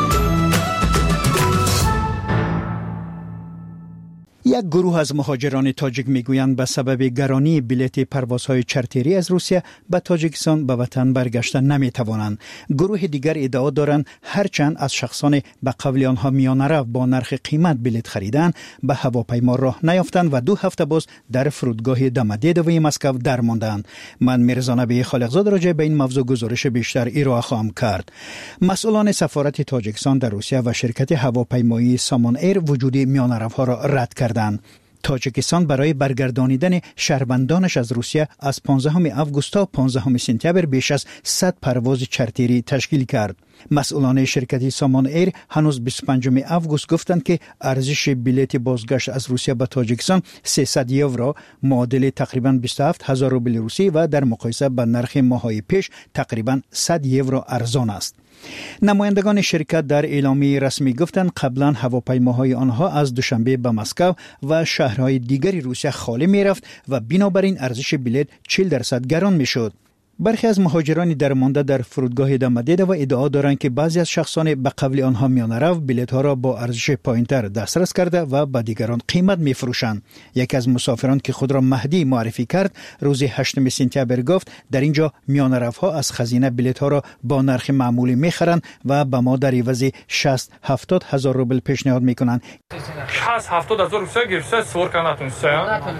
یک گروه از مهاجران تاجیک میگویند به سبب گرانی بلیط پروازهای چارتری از روسیه به تاجیکستان به وطن برگشتن نمیتوانند. گروه دیگر ادعا دارند هرچند از شخصان به قول آنها میانه با نرخ قیمت بلیط خریدن به هواپیما راه نیافتند و دو هفته باز در فرودگاه دمدیدوی مسکو درماندند. من میرزا نبی خالقزاد راجع به این موضوع گزارش بیشتر ارائه خواهم کرد. مسئولان سفارت تاجیکستان در روسیه و شرکت هواپیمایی سامان ایر وجود میانه‌روها را رد کردند. تاجیکستان برای برگردانیدن شهروندانش از روسیه از پانزدهم آگوست تا پانزدهم سپتامبر بیش از صد پرواز چارتری تشکیل کرد. مسئولان شرکت سامان ایر هنوز بیست و پنجم آگوست گفتند که ارزش بلیط بازگشت از روسیه به تاجیکستان سیصد یورو معادل تقریباً بیست و هفت هزار روبل روسی و در مقایسه با نرخ ماه‌های پیش تقریباً صد یورو ارزان است. نمایندگان شرکت در اعلامیه رسمی گفتند قبلا هواپیماهای آنها از دوشنبه به مسکو و شهرهای دیگری روسیه خالی می رفت و بنابراین ارزش بلیط چهل درصد گران می شد. برخی از مهاجران درمانده در فرودگاه دمدیدو ادعا دارند که بعضی از شخصان به قول آنها میانه‌رو بلیط‌ها را با ارزش پایین‌تر دسترس کرده و به دیگران قیمت می‌فروشند. یکی از مسافران که خود را مهدی معرفی کرد روز هشتم سپتامبر گفت در اینجا میانه‌روها از خزینه بلیط‌ها را با نرخ معمولی می‌خرند و به ما در عوض شصت هفتاد هزار روبل پیشنهاد می‌کنند. شصت هفتاد هزار روبل گرفته سوار کناتون سه.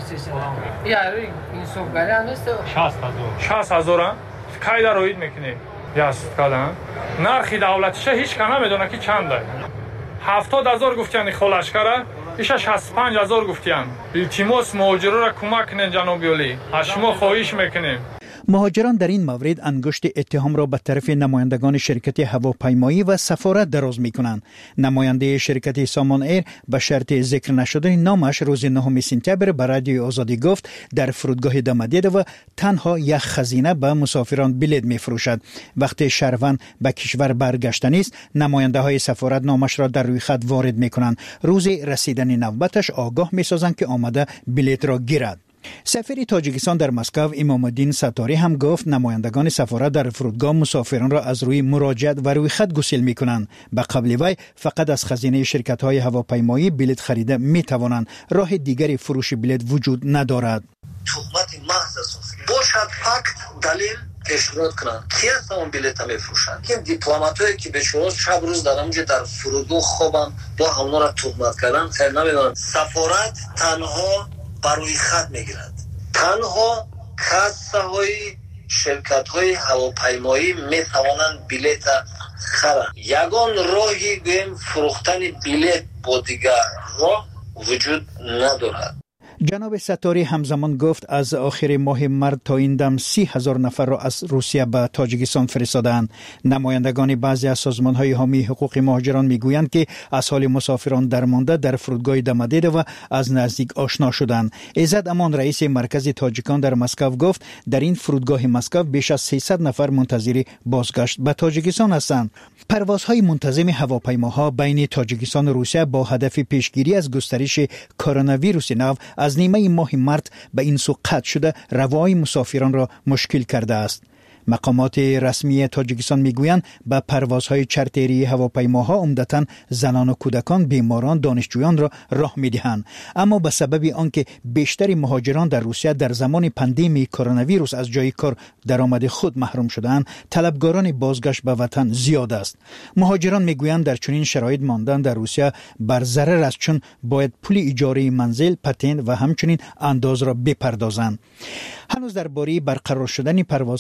یاری این سوگاری هست شصت هزار کای در روید میکنی یاست کدام نرخی دولتش هیچ کنا میدونه که چنده هفتاد هزار گفتیان خلاص کرده ایش شصت و پنج هزار گفتیان التماس مهاجرا را کمک کنین جناب علی شما خواهش میکنیم. مهاجران در این مورد انگشت اتهام را به طرف نمایندگان شرکت هواپیمایی و سفارت دراز می‌کنند. نماینده شرکت سامان ایر به شرط ذکر نشدن نامش روز نهم سپتامبر به رادیوی آزادی گفت در فرودگاه دمدیدو تنها یک خزینه به مسافران بلیط می‌فروشد. وقتی شهروند به کشور برگشته است نماینده های سفارت نامش را در روی خط وارد می‌کنند. روز رسیدن نوبتش آگاه می‌سازند که آمده بلیط را گیرد. سفیر تاجیکستان در مسکو امام الدین ستاری هم گفت نمایندگان سفارت در فرودگاه مسافران را از روی مراجعت و روی خط گسیل می کنند. به قبل وی فقط از خزینه شرکت های هواپیمایی بلیط خریده می توانند. راه دیگری فروش بلیط وجود ندارد. تهمت محض است. باشد فقط دلیل پیشنهاد کنند کی است اون بلیط میفروشند. این دیپلماتایی که به شما شب روز در اونجا در فرودگاه خوابن با همون را تهمت کردن خیر نمیدونن. سفارت تنها بروی خط میگیرد. تنها کاسه های شرکت های هواپیمایی میتوانند بلیط خرند. یگان راهی گویم فروختن بلیط با دیگر راه وجود ندارد. جناب ستاری همزمان گفت از آخر ماه مارس تا این دم سی هزار نفر را از روسیه به تاجیکستان فرستادند. نمایندگان بعضی از سازمان‌های حامی حقوق مهاجران میگویند که از حال مسافران درمانده در فرودگاه دمدیدو از نزدیک آشنا شدند. عزت امان رئیس مرکز تاجیکان در مسکو گفت در این فرودگاه مسکو بیش از سیصد نفر منتظر بازگشت به تاجیکستان هستند. پروازهای منتظم هواپیماها بین تاجیکستان و روسیه با هدف پیشگیری از گسترش کرونا ویروس نو از نیمه ماه مارس به این سو قطع شده روای مسافران را مشکل کرده است. مقامات رسمی تاجیکستان میگویند به پروازهای چارتری هواپیماها عمدتاً زنان و کودکان، بیماران، دانشجویان را راه میدهند. اما به سبب آنکه بیشتر مهاجران در روسیه در زمان پاندمی کرونا ویروس از جای کار درآمد خود محروم شدند، طلبگاران بازگشت به وطن زیاد است. مهاجران میگویند در چنین شرایط ماندن در روسیه بر ضرر است، چون باید پول اجاره منزل، پتنت و همچنین انداز را بپردازند. هنوز درباره برقرار شدن پروازهای دائمی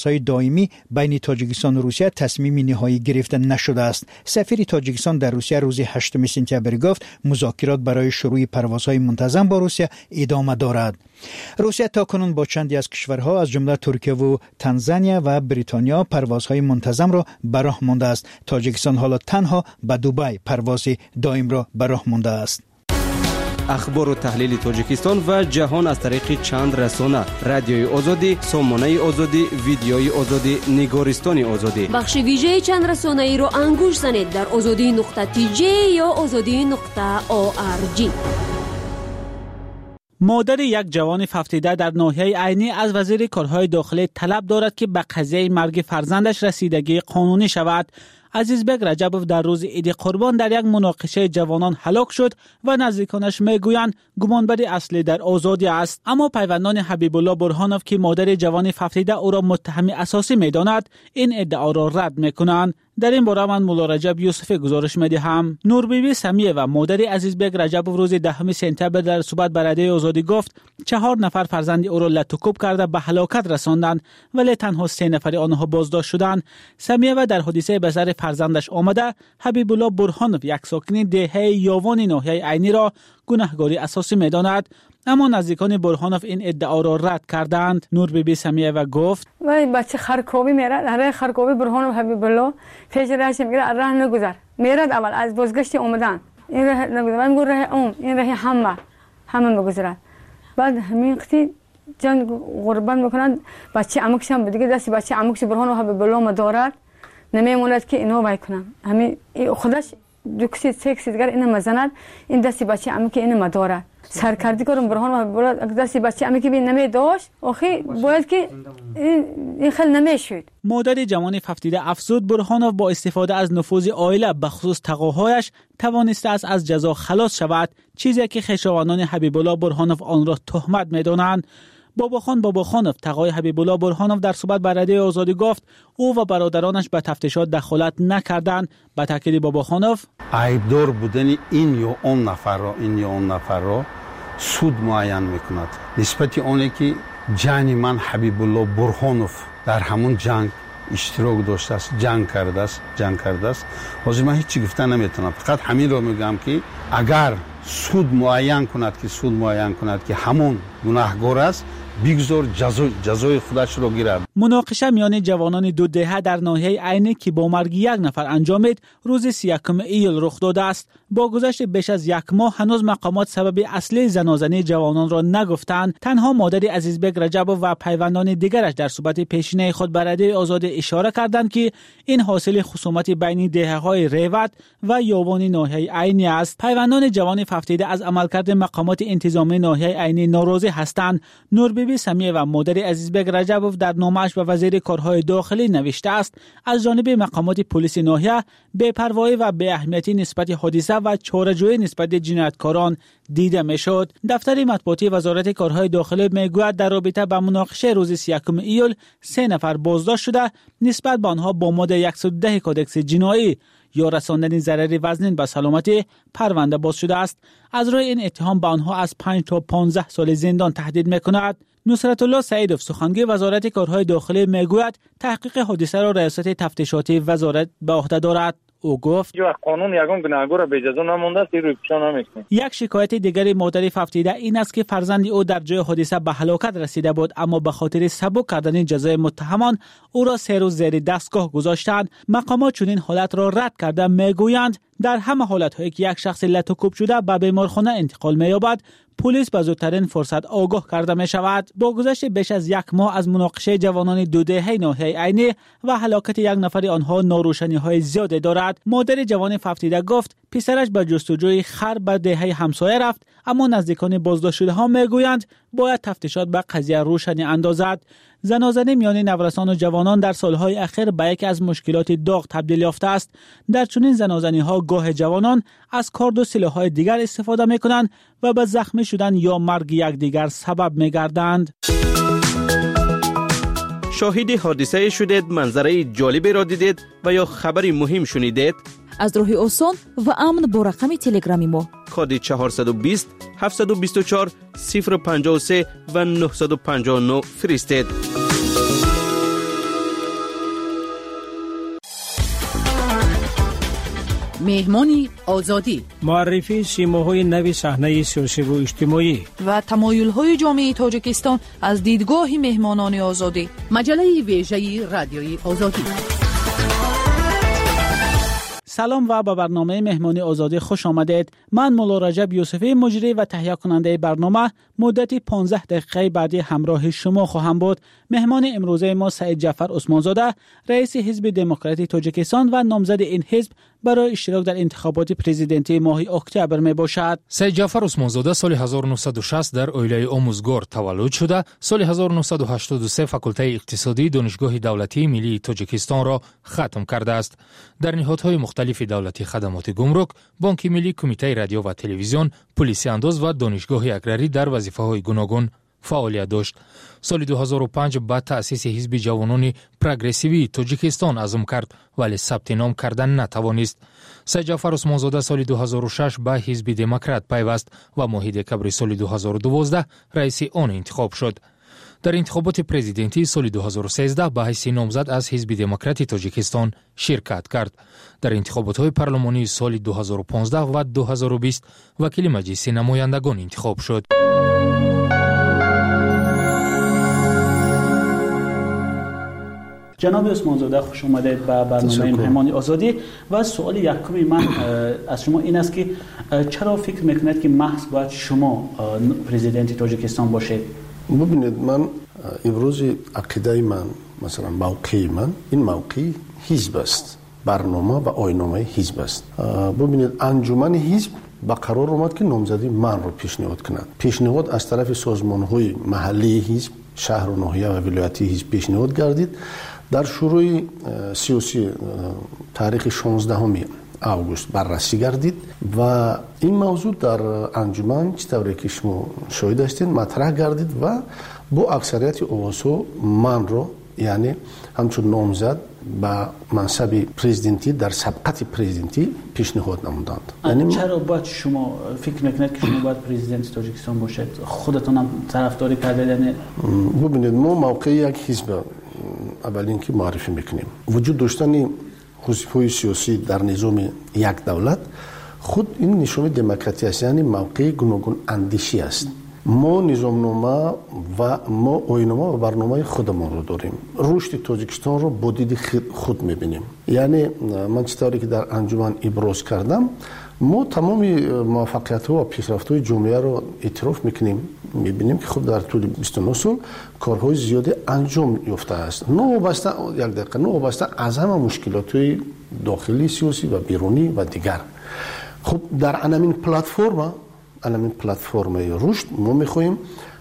دائمی بین تاجیکستان و روسیه تصمیم نهایی گرفته نشده است. سفیر تاجیکستان در روسیه روز هشتم سپتامبر گفت مذاکرات برای شروع پروازهای منتظم با روسیه ادامه دارد. روسیه تاکنون با چندی از کشورها از جمله ترکیه و تانزانیا و بریتانیا پروازهای منتظم را به راه مانده است. تاجیکستان حالا تنها به دبی پرواز دائم را به راه مانده است. اخبار و تحلیل تاجیکستان و جهان از طریق چند رسانه: رادیوی آزادی، سامانه آزادی، ویدیوی آزادی، نگارستان آزادی. بخش ویژه چند رسانه ای را انگوش زنید در آزادی نقطه تی جی یا آزادی نقطه او آر جی. مادر یک جوان هفتاده در ناحیه عینی از وزیر کارهای داخلی طلب دارد که به قضیه مرگ فرزندش رسیدگی قانونی شود. عزیزبک رجبوف در روز عید قربان در یک مناقشه جوانان هلاک شد و نزدیکانش میگویند گمانبری اصلی در آزادی است. اما پیوندان حبیب الله برهانوف که مادر جوان هفتاده او را متهم اساسی میداند این ادعا را رد میکنند. در این باره من مولا رجب یوسف گزارش میدهم. نور بیبی سمیه و مادر عزیزبک رجبوف روز دهم سپتامبر در صحبت با رادیوی آزادی گفت چهار نفر فرزند او را لطوکوب کرده به هلاکت رساندند ولی تنها سه نفر آنها بازداشت شدند. سمیه و در حادثه به سر فرزندش آمده حبیب الله برهانوف یک ساکن دهه یاوان ناحیه عینی را گناهکاری اساسی میداند. اما نزدیکان برهانوف این ادعا را رد کردند. نور بیبی سمیه و گفت وای بچه خرکوبی میرد هر خرکوبی برهانوف حبیب الله پیش راهش میگه راه نگذر میرد اول از بازگشت اومدن این راه نگذر من میگم راه اون این راه همه همه بگذرد بعد همین وقتی جان قربان میکنند بچه عموکشم دیگه دست بچه عموکش برهانوف حبیب الله ما دارد نمیموند که اینو وای کنم همین خودش دو کسی سه کسی دیگر اینو مزند این دستی بچه عمو که اینو مداره سرکردی کردم برهان و دستی بچه عمو که بین نمی داشت آخی باید که این خیلی نمیشود. مادر جوان هفتاده افزود برهانوف با استفاده از نفوذ عائله به خصوص تقاهایش توانسته است از جزا خلاص شود، چیزی که خویشاوندان حبیب الله برهانوف آن را تهمت می‌دانند. باباخان باباخانوف تقای حبیب الله برهانوف در صحبت با رادیوی آزادی گفت او و برادرانش به تفتیشات دخالت نکردند. به تاکید باباخانوف عیبدار بودن این یا اون نفر را این یا اون نفر را سود معین میکند نسبت اونه که جان من حبیب الله برهانوف در همون جنگ اشتراک داشته است، جنگ کرده است جنگ کرده است حاضر من هیچی گفتن نمیتونم، فقط همین را میگم که اگر سود معین کند که سود معین کند که همون گناهگار است بگذار جزای جزای خودش رو گیرد. مناقشه میان جوانان دو دهه در ناحیه عینی که با مرگ یک نفر انجامید روز سی و یکم ایل رخ داده است. با گذشت بیش از یک ماه هنوز مقامات سبب اصلی زنازنی جوانان را نگفتند. تنها مادر عزیزبک رجبوف و پیوندان دیگرش در صحبت پیشینه خود به رادیوی آزادی اشاره کردند که این حاصل خصومت بین دهه‌های ریوت و یاوان ناحیه عینی است. پیوندان جوان هفتاده از عملکرد مقامات انتظامی ناحیه عینی ناراضی هستند. نور بیبی سمیه و مادر عزیزبک رجبوف در نامه‌اش به وزیر کارهای داخلی نوشته است از جانب مقامات پلیس ناحیه بی‌پروایی و بی اهمیتی نسبت حادثه و چاره‌جویی نسبت جنایتکاران دیده میشد. دفتر مطبوعاتی وزارت کارهای داخلی میگوید در رابطه با مناقشه روز سی و یکم ایول سه نفر بازداشت شده نسبت به آنها با ماده صد و ده کدکس جنایی یا رساندن ضرر وزنین به سلامتی پرونده باز شده است. از روی این اتهام به آنها از پنج تا پانزده سال زندان تهدید میکند. نصرت الله سعیدوف سخنگوی وزارت کارهای داخلی میگوید تحقیق حادثه را ریاست تفتیشاتی وزارت به عهده دارد. او گفت قانون یگان گناهگار به اجازه نمانده است، روی پیشا نمیکنه. یک شکایت دیگری مادر هفتاده این است که فرزند او در جای حادثه به هلاکت رسیده بود اما به خاطر سبک کردن جزای متهمان او را سه روز زیر دستگاه گذاشتند. مقامات چنین حالت را رد کرده میگویند در همه حالت‌هایی که یک شخص لطوکوب شده به بیمارخانه انتقال می‌یابد پلیس به زودترین فرصت آگاه کرده می شود. با گذشت بیش از یک ماه از مناقشه جوانان دو دهه ناحیه عینی و هلاکت یک نفر آنها ناروشنی های زیادی دارد. مادر جوان هفتاده گفت پسرش به جستجوی خر به دهه همسایه رفت اما نزدیکان بازداشت شده ها میگویند باید تفتیشات به قضیه روشنی اندازد. زنازنی میان نورسان و جوانان در سالهای اخیر به یکی از مشکلات داغ تبدیل یافته است. در چنین زنازنی ها گاه جوانان از کارد و سلاح‌های دیگر استفاده میکنند و به زخمی شدن یا مرگ یکدیگر سبب میگردند. شاهد حادثه شدید، منظره جالبی را دیدید و یا خبری مهم شنیدید؟ از راه آسان و امن با رقم تلگرامی ما کد چهارصد و بیست هفتصد و بیست و چهار صفر پنجاه و سه و نهصد و پنجاه و نه فرستید. مهمان آزادی، معرفی سیماهای نوی صحنه سیاسی و اجتماعی و تمایل‌های جامعه تاجیکستان از دیدگاه مهمانان آزادی. مجله ویژه رادیوی آزادی. سلام و به برنامه مهمانی آزادی خوش آمدید. من مولا رجب یوسفی مجری و تهیه کننده برنامه مدتی پانزده دقیقه بعدی همراه شما خواهم بود. مهمان امروزه ما سعید جعفر عثمانزاده، رئیس حزب دموکراتی تاجیکستان و نامزد این حزب برای اشتراک در انتخابات پرزیدنتی ماه اکتبر می باشد. سعید جعفر عثمانزاده سال هزار و نهصد و شصت در اویلای آموزگار تولد شده. سال هزار و نهصد و هشتاد و سه فاکولته اقتصادی دانشگاه دولتی ملی تاجیکستان را ختم کرده است. در نهادهای مختلف دولتی خدمات گمرک، بانک ملی، کمیته رادیو و تلویزیون، پلیس انداز و دانشگاه اگرری در وظیفه‌های گوناگون فعالیت داشت. سال دو هزار و پنج بعد تأسیس حزب جوانان پروگرسیوی تاجیکستان عزم کرد ولی ثبت نام کردن نتوانست. سعید جعفر عثمانزاده سال دو هزار و شش به حزب دموکرات پیوست و ماه دکبر سال دو هزار و دوازده رئیس آن انتخاب شد. در انتخابات پرزیدنتی سال دو هزار و سیزده به حیث نامزد از حزب دموکراتی تاجیکستان شرکت کرد. در انتخابات پارلمانی سال دو هزار و پانزده و دو هزار و بیست وکیل مجلس نمایندگان انتخاب شد. جناب عثمانزاده خوش آمدید به برنامه مهمانی آزادی. و سوال یکمی من از شما این است که چرا فکر میکنید که محض باید شما پرزیدنت تاجیکستان باشید؟ ببینید، من امروز عقیده من، مثلا موقع من، این موقع حزب است، برنامه و آیین‌نامه حزب است. ببینید، انجمن حزب با قرار اومد که نامزدی من رو پیشنهاد کند. پیشنهاد از طرف سازمان‌های محلی حزب، شهر و ناحیه و ولایتی حزب پیشنهاد گردید. در شروع سیاسی تاریخ شانزدهم اوگوست بررسی گردید و این موضوع در انجمن چطوری که شما شاهد هستید مطرح گردید و با اکثریت اواسو من رو، یعنی همچون نامزد به منصب پرزیدنتی در سبقت پرزیدنتی پیشنهاد نمودند. یعنی چرا باید شما فکر میکنید که شما باید پرزیدنت تاجیکستان باشید؟ خودتون هم طرفداری کردید؟ یعنی ببینید، ما موقع یک حزب اولین که معرفی میکنیم وجود داشتن حزب‌های سیاسی در نظام یک دولت خود این نشان دموکراسی است، یعنی موقع گوناگون اندیشی است. ما نظامنامه و ما آیین‌نامه و برنامه خودمان رو داریم. رشد تاجیکستان رو با دید خود میبینیم. یعنی من چطوری که در انجمن ابراز کردم، ما تمام موفقیت‌ها و پیشرفت‌های جامعه رو اعتراف میکنیم، میبینیم که خود در طول بیست و نه سال کارهای زیادی انجام یافته است. نوابسته یک دقیقه نوابسته از همه مشکلات‌های داخلی سیاسی و بیرونی و دیگر. خب در همین پلتفرم همین پلتفرم رشد ما میخواهیم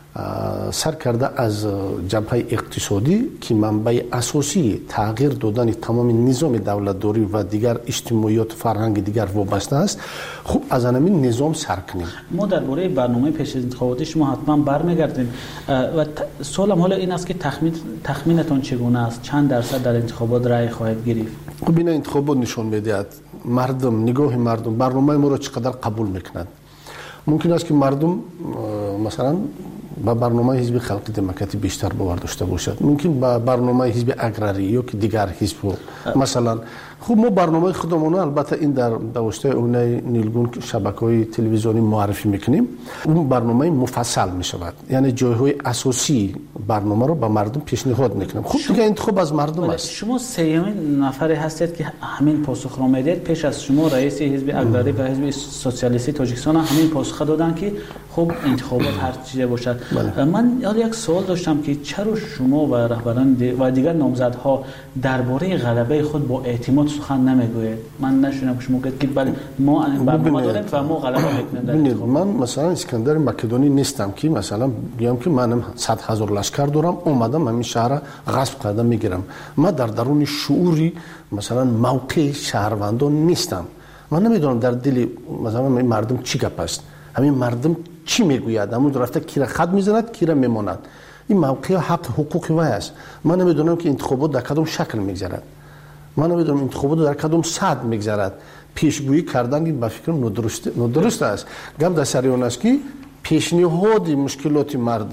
سر کرده از جبهه اقتصادی که منبع اساسی تغییر دادن تمام نظام دولتداری و دیگر اجتماعیات فرهنگ دیگر وابسته است. خب از همین نظام سر کنیم. ما درباره برنامه پیش از انتخاباتی شما حتما برمیگردیم و سوالم حالا این است که تخمین تخمینتون چگونه است؟ چند درصد در انتخابات رأی خواهید گرفت؟ خب این انتخابات نشون میدهد مردم، نگاه مردم برنامه ما را چقدر قبول میکنند. ممکن است که مردم مثلا با برنامه حزب خلق دموکراتی بیشتر باور داشته باشد، ممکن با برنامه حزب اگرری یا که دیگر حزب مثلا. خب ما برنامه خودمون البته این در دوشته اونای نیلگون شبکه‌های تلویزیونی معرفی میکنیم، اون برنامه مفصل میشود، یعنی جایهای اساسی برنامه رو به مردم پیشنهاد میکنیم. خب دیگه انتخاب از مردم است. شما سیمین نفری هستید که همین پاسخ رو میدید. پیش از شما رئیس حزب اگرری و حزب سوسیالیستی تاجیکستان همین پاسخ دادن که خب انتخابات هر چیزی باشد. بله. من یک سوال داشتم که چرا شما و رهبران و دیگر نامزدها درباره غلبه خود با اعتماد سخن نمیگوید؟ من نشونم شما گفت که بله ما برنامه داریم و ما غلبه میکنیم. من مثلا اسکندر مقدونی نیستم که مثلا بگم که منم صد هزار لشکر دارم اومدم همین شهر غصب کردم میگیرم. من در درون شعوری مثلا موقع شهروندان نیستم. من نمیدونم در دل مثلا مردم چی گپ است، همین مردم چی میگوید، همون رفته کی را خط میزند کی را میماند. این موقع حق حقوق وای است. من نمیدونم که انتخابات در کدام شکل میگذرد، من نمیدونم انتخابات در کدام سطح میگذرد. پیشگویی کردن این به فکر ندرست ندرست است. گپ در سر اون است که پیشنهاد مشکلات مردم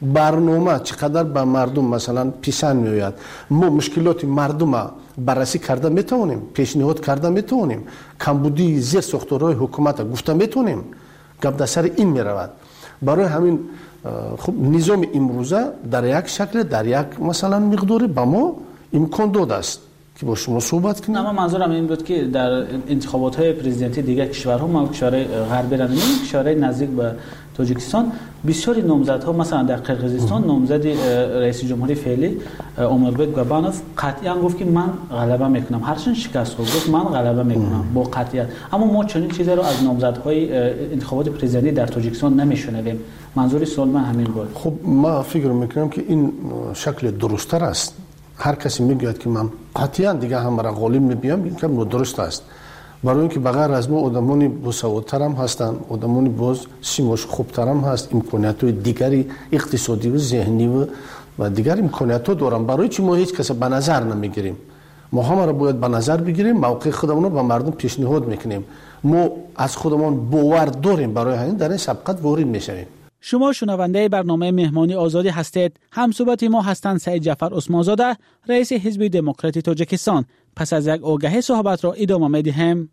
برنامه چقدر به مردم مثلا پیشان میآید، ما مشکلات مردم بررسی کرده میتونیم، پیشنهاد کرده میتونیم، کمبودی زیر ساختارهای حکومت گفته میتونیم، گپ در سر این میرود. برای همین خب نظام امروزه در یک شکل در یک مثلا مقداری به ما امکان داده است که با شما صحبت کنیم. اما منظورم این بود که در انتخابات های پرزیدنتی دیگر کشورها، ما کشورهای غربی را می‌بینیم، کشورهای نزدیک به تاجیکستان، بسیاری نامزدها مثلا در قرقیزستان نامزد رئیس جمهوری فعلی عمربک گابانوف قطعا گفت که من غلبه میکنم، هرچند شکست خورد گفت من غلبه میکنم با قطعیت. اما ما چنین چیزی رو از نامزدهای انتخابات پرزیدنتی در تاجیکستان نمیشنویم. منظوری سوال من همین بود. خب ما فکر میکنم که این شکل درست‌تر است. هر کسی میگوید که من قطعا دیگه هم برای غالب میبیم، این که درست است. برای اینکه بغیر از ما آدمانی باسوادتر هم هستند، آدمانی باز سیماش خوبتر هم هست، امکانیت‌های دیگری اقتصادی و ذهنی و و دیگر امکانیت‌ها دارن. برای چی ما هیچ کس به نظر نمیگیریم؟ ما هم را باید به نظر بگیریم، موقع خودمون رو به مردم پیشنهاد میکنیم. ما از خودمون باور داریم، برای همین در این سبقت وارد میشویم. شما شنونده برنامه مهمانی آزادی هستید. همصحبت ما هستند سعید جعفر عثمانزاده، رئیس حزب دموکراتی تاجیکستان. پس از یک آگهی صحبت را ادامه می‌دهیم.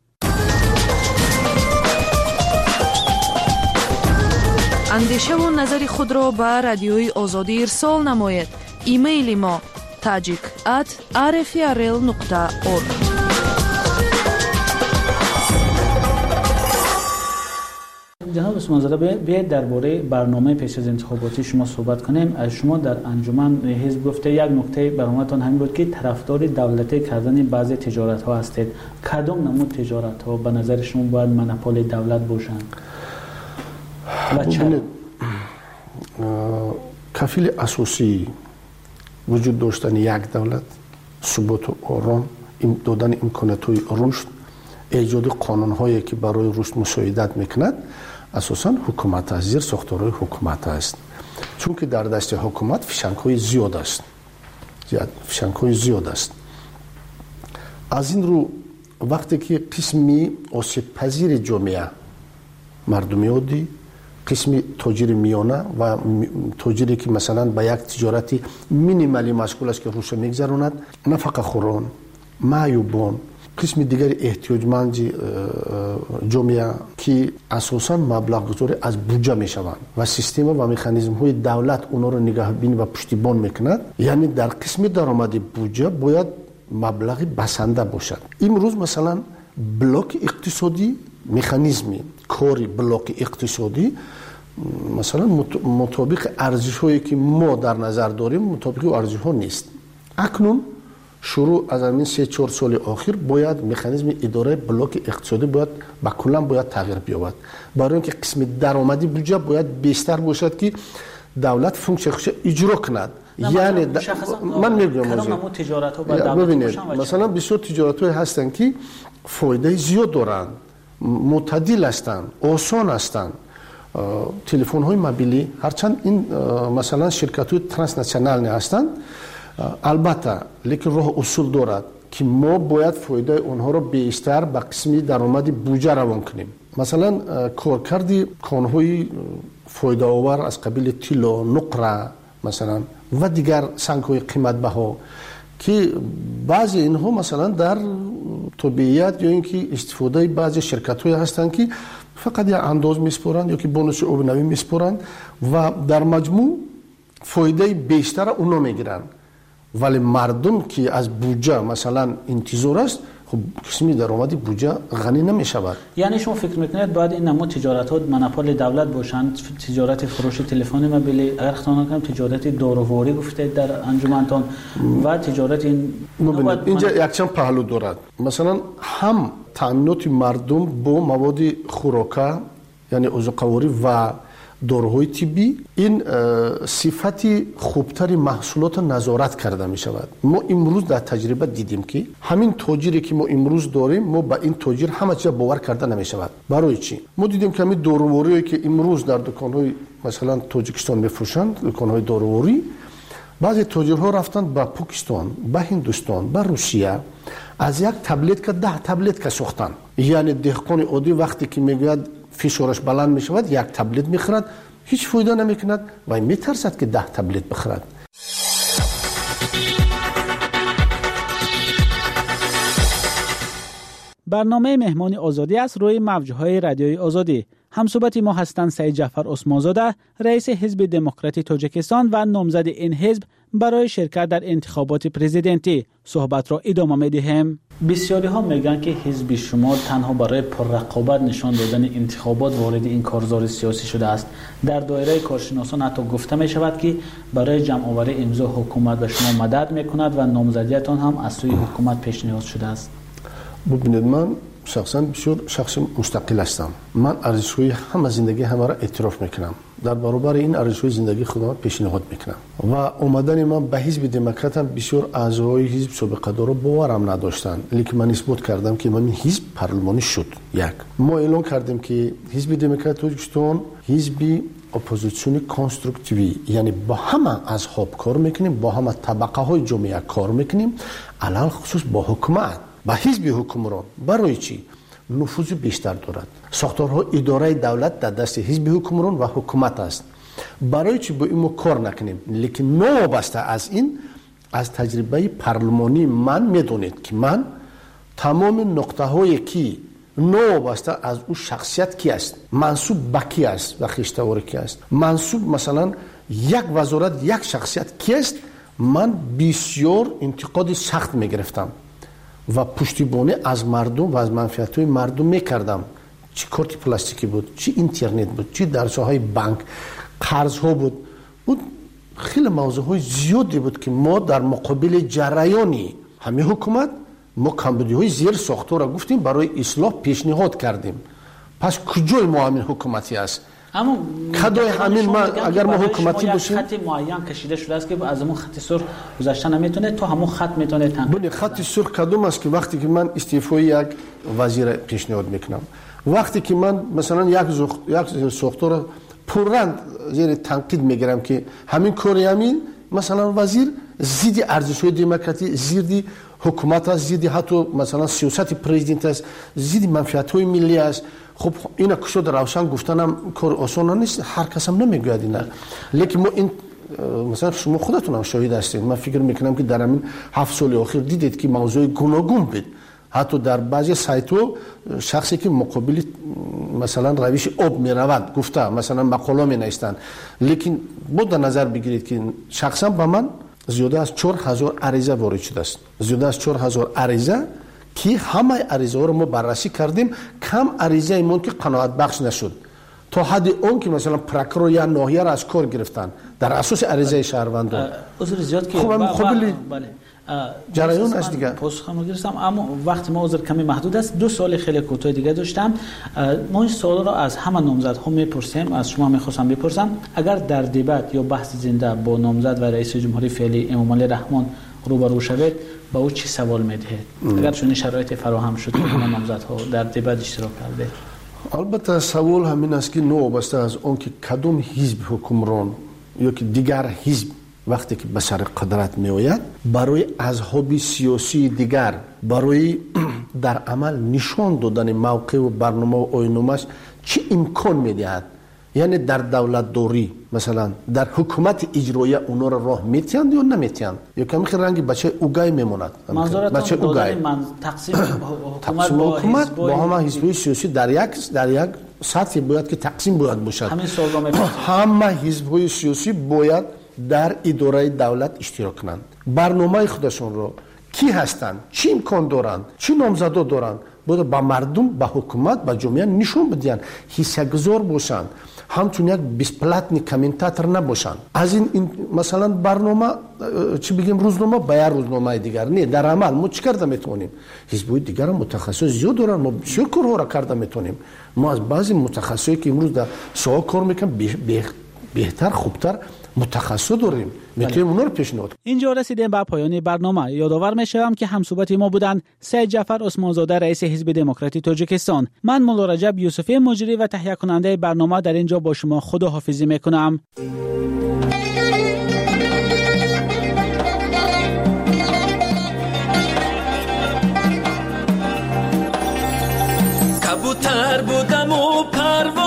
اندیشه و نظر خود را به رادیوی آزادی ارسال نمایید. ایمیل ما tajik at r f r l nokta org. جناب عثمانزاده، بیاید درباره برنامه پیش از انتخاباتی شما صحبت کنیم. از شما در انجمن حزب گفته یک نکته برنامه‌تان همین بود که طرفدار دولتی کردن بعضی تجارت ها هستید. کدام نمود تجارت ها به نظر شما باید مونوپول دولت باشند و چرا؟ کفیل اساسی وجود داشتن یک دولت، ثبات و آرام، دادن امکانات‌های رشد، ایجاد قانون‌هایی که برای رشد مساعدت میکند، اساساً حکومت است، زیر ساختارهای حکومت است. چون که در دست حکومت فشنگ‌های زیاد است، زیاد فشنگ‌های زیاد است. از این رو وقتی که قسمی آسیب پذیر جامعه، مردم عادی، قسمی تاجر میانه و تاجری که مثلا به یک تجارتی مینیمالی مشغول است که روش میگذراند، نفقه خوران، معیوبان، قسم دیگر احتیاجمند جامعه که اساساً مبلغ گذاری از بودجه میشوند و سیستم و مکانیزم های دولت اونا رو نگهبانی و پشتیبان میکند. یعنی در قسم درآمد بودجه باید مبلغ بسنده باشد. امروز مثلا بلاک اقتصادی، مکانیزمی کاری بلاک اقتصادی مثلا مطابق ارزش هایی که ما در نظر داریم مطابق ارزش ها نیست. اکنون شروع از همین سه چهار سال آخر باید مکانیزم اداره بلاک اقتصادی باید با کلا باید تغییر بیابد، برای اینکه قسم درآمدی بودجه باید بیشتر باشد که دولت فونکشن خودش اجرا کند. یعنی د... من میگم ببینید مثلا بسیار تجارت های هستن که فایده زیاد دارند، معتدل هستند، آسان هستند. تلفن های موبیلی هرچند این مثلا شرکت های ترانسنشنال هستند، البته لیکن راه اصول دارد که ما باید فایده اونها رو بیشتر به قسمی درآمد بودجه روان کنیم. مثلا کارکردی کانهای فایده آور از قبیل طلا، نقره مثلا و دیگر سنگ های قیمت بها که بعضی اینها مثلا در طبیعیت یا اینکه استفاده بعضی شرکت های هستند که فقط یا انداز میسپارند یا که بونوس آبنوی میسپارند و در مجموع فایده بیشتر اونا میگیرند، ولی مردم که از بودجه مثلا انتظار است خب قسمی درآمد بودجه غنی نمیشود. یعنی شما فکر میکنید باید این نمود تجارت ها مونوپول دولت باشند؟ تجارت فروش تلفن موبیلی، اگر خطا نکنم تجارت داروواری گفتید در انجمنتان و تجارت این ببینید اینجا یک چند پهلو دارد. مثلا هم تامینات مردم با مواد خوراکه یعنی عضوقواری و داروهای طبی، این صفتی خوبتری محصولات نظارت کرده می شود. ما امروز در تجربه دیدیم که همین تاجری که ما امروز داریم ما با این تاجر همه چیز باور کرده نمی شود. برای چی؟ ما دیدیم که همین داروواری که امروز در دکان‌های مثلا تاجیکستان می‌فروشند، دکان‌های داروواری، بعضی تاجرها رفتند به پاکستان، به هندوستان، به روسیه، از یک تبلت که ده تبلت که ساختن. یعنی دهقان عادی وقتی که میگوید فشارش بلند می شود یک تبلت میخورد هیچ فایده نمیکند و میترسد که ده تبلت بخورد. برنامه مهمان آزادی است روی موجهای رادیوی آزادی. همصحبت ما هستند سید جعفر عثمانزاده، رئیس حزب دموکراتی تاجیکستان و نامزد این حزب برای شرکت در انتخابات پرزیدنتی. صحبت را ادامه می‌دهیم. بسیاری ها میگن که حزب شما تنها برای پررقابت نشان دادن انتخابات وارد این کارزار سیاسی شده است. در دایره کارشناسان حتی گفته می شود که برای جمع آوری امضا حکومت به شما مدد میکند و نامزدیتان هم از سوی حکومت پیشنهاد شده است. ببینید من شخصا بسیار شخص مستقل هستم. من ارزش‌های همه زندگی همه را اعتراف میکنم. در برابر این ارزش‌های زندگی خودم پیشنهاد میکنم و اومدن من به حزب دموکرات هم بسیار اعضای حزب سابقه دارا باورم نداشتند، لیکن من اثبات کردم که من حزب پارلمانی شد. یک ما اعلام کردیم که حزب دموکرات تاجیکستان حزب اپوزیسیون کنستروکتیوی، یعنی با همه اصحاب کار میکنیم، با همه طبقه های جامعه کار میکنیم، علل خصوص با حکومت با حزب حکمران. برای چی؟ نفوذ بیشتر دارد. ساختارها اداره دولت در دست حزب حکمران و حکومت است. برای چی با این ما کار نکنیم؟ لیکن نوابسته از این، از تجربه پارلمانی من میدونید که من تمام نقطه هایی که نوابسته از او شخصیت کی است، منصوب به کی است و خیشتوار کی است، منصوب مثلا یک وزارت یک شخصیت کی است، من بسیار انتقاد سخت میگرفتم و پشتیبانی از مردم و از منفعت‌های مردم میکردم. چی کارت پلاستیکی بود، چی اینترنت بود، چی درس‌های بانک، قرض‌ها بود. بود خیلی موضوع‌های زیادی بود که ما در مقابل جریانی همه حکومت ما کمبودی‌های زیر ساختار را گفتیم برای اصلاح پیشنهاد کردیم. پس کجای ما همین حکومتی است؟ اما کدای همین ما اگر ما حکومتی باشیم خط معین کشیده شده است که از همون خط سرخ گذشته نمیتونه، تو همون خط میتونه تنگ. ببین خط سرخ کدوم است که وقتی که من استعفای یک وزیر پیشنهاد میکنم، وقتی که من مثلا یک زخ... یک ساختار پررنگ زیر تنقید میگیرم که همین کاری همین مثلا وزیر ضد ارزش‌های دموکراتی، ضد حکومت است، ضد حتی مثلا سیاست پرزیدنت است، ضد منفعت‌های ملی است. خب اینا کشو در روشن گفتنم کار آسان نیست، هر کس هم نمیگوید اینا. لیکن ما این مثلا شما خودتون هم شاهد هستید. من فکر میکنم که در همین هفت سال اخیر دیدید که موضوع گوناگون بود. حتی در بعضی سایت‌ها شخصی که مقابل مثلا روش آب میرود گفته مثلا مقاله مینویسند، لیکن با در نظر بگیرید که شخصا به من زیاده از چهار هزار عریضه وارد شده است. زیاده از چهار هزار عریضه که همه عریضه ها رو ما بررسی کردیم. کم عریضه ایمون که قناعت بخش نشد، تا حد اون که مثلا پرکرور یا ناحیه را از کار گرفتن در اساس عریضه شهروندان. عذر زیاد که خب مقابل بله جریان است دیگه. پاسخم گرفتم اما وقتی ما عذر کمی محدود است. دو سال خیلی کوتاه دیگه داشتم. ما این سوال را از همه نامزدها میپرسیم، از شما میخواستم بپرسم اگر در دیبات یا بحث زنده با نامزد و رئیس جمهوری فعلی امامعلی رحمان روبرو شوید با او چی سوال میدهید؟ اگر چون شرایط فراهم شد که همه نامزدها در دیبات اشتراک کرده؟ البته سوال همین است که نوابسته از اون که کدوم حزب حکمران یا که دیگر حزب وقتی که به سر قدرت می آید برای اصحاب سیاسی دیگر برای در عمل نشان دادن موقع و برنامه و آیین‌نامه‌اش چه امکان میدهد. یعنی در دولت داری مثلا در حکومت اجرایی اونا را راه میتیند یا نمیتیند، یا کمی خیلی رنگی بچه اوگای میموند. بچه اوگای من تقسیم حکومت با حکومت با همه حزب‌های سیاسی در یک در یک سطحی باید که تقسیم باید باشد. همین سوال همه حزب‌های سیاسی باید در اداره دولت اشتراک کنند. برنامه خودشون رو کی هستند، چی امکان دارند، چی نامزدا دارند، باید با مردم، با حکومت، با جامعه نشون بدن، حصه‌گذار باشند. همچون یک بیسپلاتنی کامنتاتور نباشند. از این, این مثلا برنامه چی بگیم روزنامه با یا روزنامه دیگر نه، در عمل ما چی کرده میتونیم؟ حزب‌های دیگر متخصص زیاد دارن، ما بسیار کارها را کرده میتونیم. ما از بعضی متخصصی که امروز در سوال کار میکنن بهتر خوبتر متخصص داریم، میتونیم اونا رو پیشنهاد. اینجا رسیدیم به پایان برنامه. یادآور میشم که همصحبت ما بودند سید جعفر عثمانزاده رئیس حزب دموکراتی تاجیکستان. من مولا رجب یوسفی مجری و تهیه کننده برنامه در اینجا با شما خداحافظی میکنم. کبوتر بودم و پرواز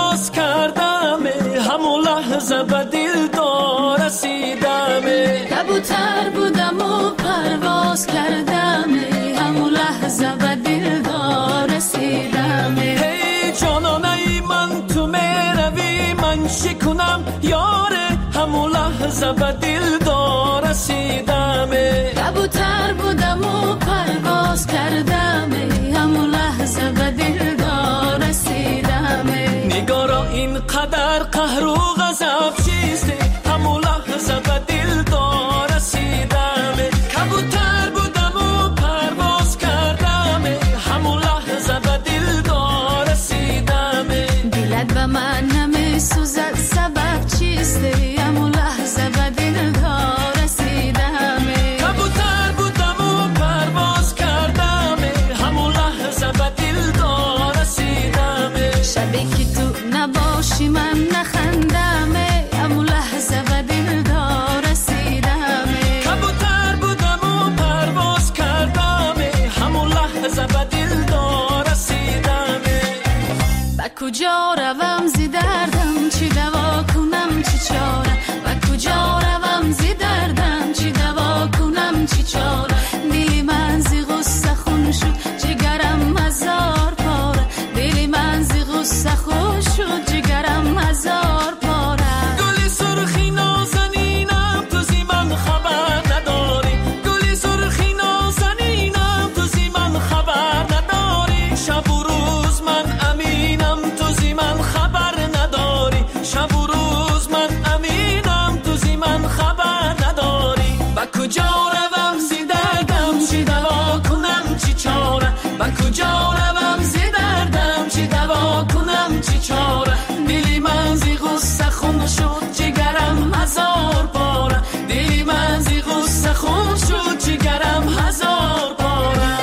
من چی کنم یاره همون لحظه به دلدار رسیدمه کبوتر بودم و پرواز کردمه همون لحظه به دلدار رسیدمه نگارا اینقدر قهر و غضب چیسته همون لحظه به دلدار رسیدمه کبوتر بودم و پرواز کردمه همون لحظه به دلدار رسیدمه دلت به من نمیسوزد سبب چیسته همون لحظه به دلدار رسیدمه کبوتر بودم و پرواز کردمه همون لحظه به دلدار رسیدمه شبی که تو نباشی من نخندمه همون لحظه به دلدار رسیدمه کبوتر بودم و پرواز کردمه همون لحظه به دلدار رسیدمه با کجا روم زی دردم چی دوا کنم چی چاره با کجا روم زی دردم چی دوا کنم چی چاره دلی من زی غصه خون شد جگرم هزار پاره دلی من زی غصه خون شد جگرم هزار پاره گلی سرخی نازنینم تو زی من خبر نداری گلی سرخی نازنینم تو زی من خبر نداری شب و روز من امینم تو زی من خبر نداری شب و روز من امینم تو زی من خبر نداری با کجا روم زی دردم چی دوا کنم چی چاره با کجا روم زی دردم چی دوا کنم چی چاره دلی من زی غصه خون شد جگرم هزار پاره دلی من زی غصه خون شد جگرم هزار پاره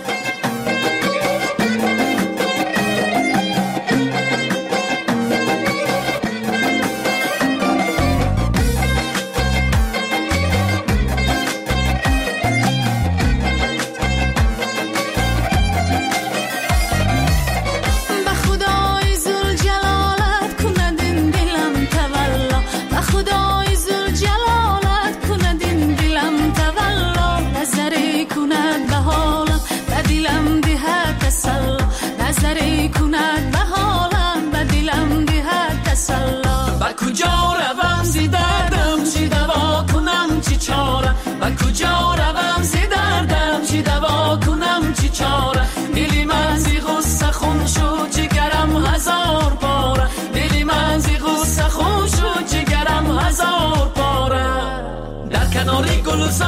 به خدای ذوالجلالت کند این دلم تولا به خدای ذوالجلالت کند این دلم تولا نظری کند به حالم به دلم دهد تسلا نظری کند به حالم به دلم دهد تسلا با کجا روم زی دردم چی دوا کنم چی چاره با کجا روم زی دردم چی دوا کنم چی چاره دلی من زی غصه خون شد جگرم هزار پاره دلی من زی غصه خون شد جگرم هزار پاره در کناری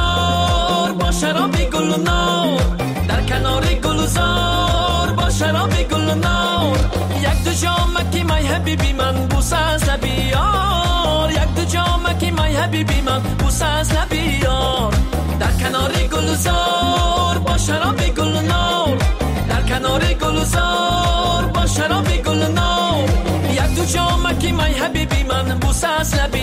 گلزار با شرابی گل و نار در کناری گلزار با شرابی گل و نار یک دو جامکی مای حبیبی من بوسه از لبی یار یک دو جامکی مای حبیبی من بوسه از لبی یار در کناری گلزار با شرابی گل و نار در کناری گلزار با شرابی گل و نار یک دو جامکی مای حبیبی من بوسه از لبی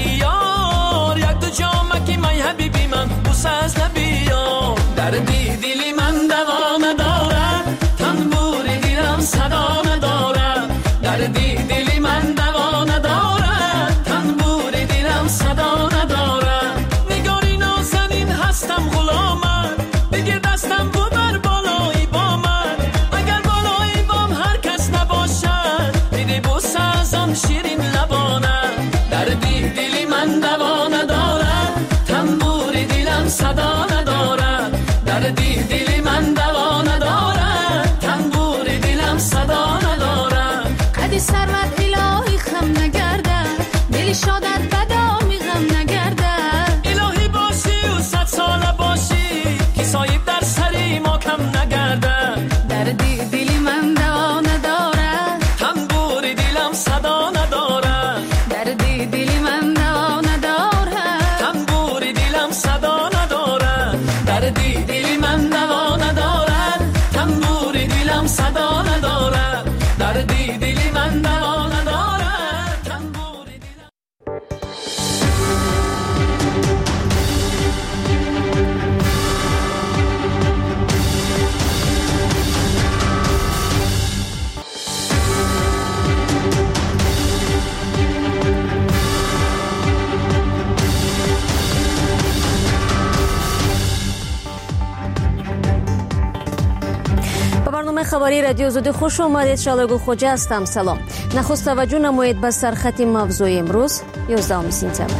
یار یک دو جامکی مای حبیبی من بوسه از لبی یار دردی دلی من دوا ندارد تنبوری دلم صدا ندارد دردی دلی من دوا ندارد تنبوری دلم صدا ندارد نگاری نازنین هستم غلامت بگیر دستم ببر بالایی با من اگر بالایی بام هر کس نباشد دیدی بوسه از آن شیرین لبانت دردی دلی من دوا ندارد تنبوری دلم صدا ندارد دردی دلی من دوا ندارد تنبوری دلم صدا ندارد قدی سرمت الهی خم نگردد دلی شادت بدامی غم نگردد الهی باشی و صد ساله باشی که سایب در سری ما کم نگردد دردی دلی من دوا ندارد تنبوری دلم صدا ندارد دردی دلی من دوا ندارد تنبوری دلم صدا ندارد دردی دلی من دوا ندارد تنبوری دلم صدا ندارد دردی دلی من دوا ندارد تنبوری دلم خبری رادیو آزادی خوش آمدید. شعله گل خوجه هستم. سلام. نخست توجه نمایید به سرخط موضوع امروز یازدهم سپتامبر.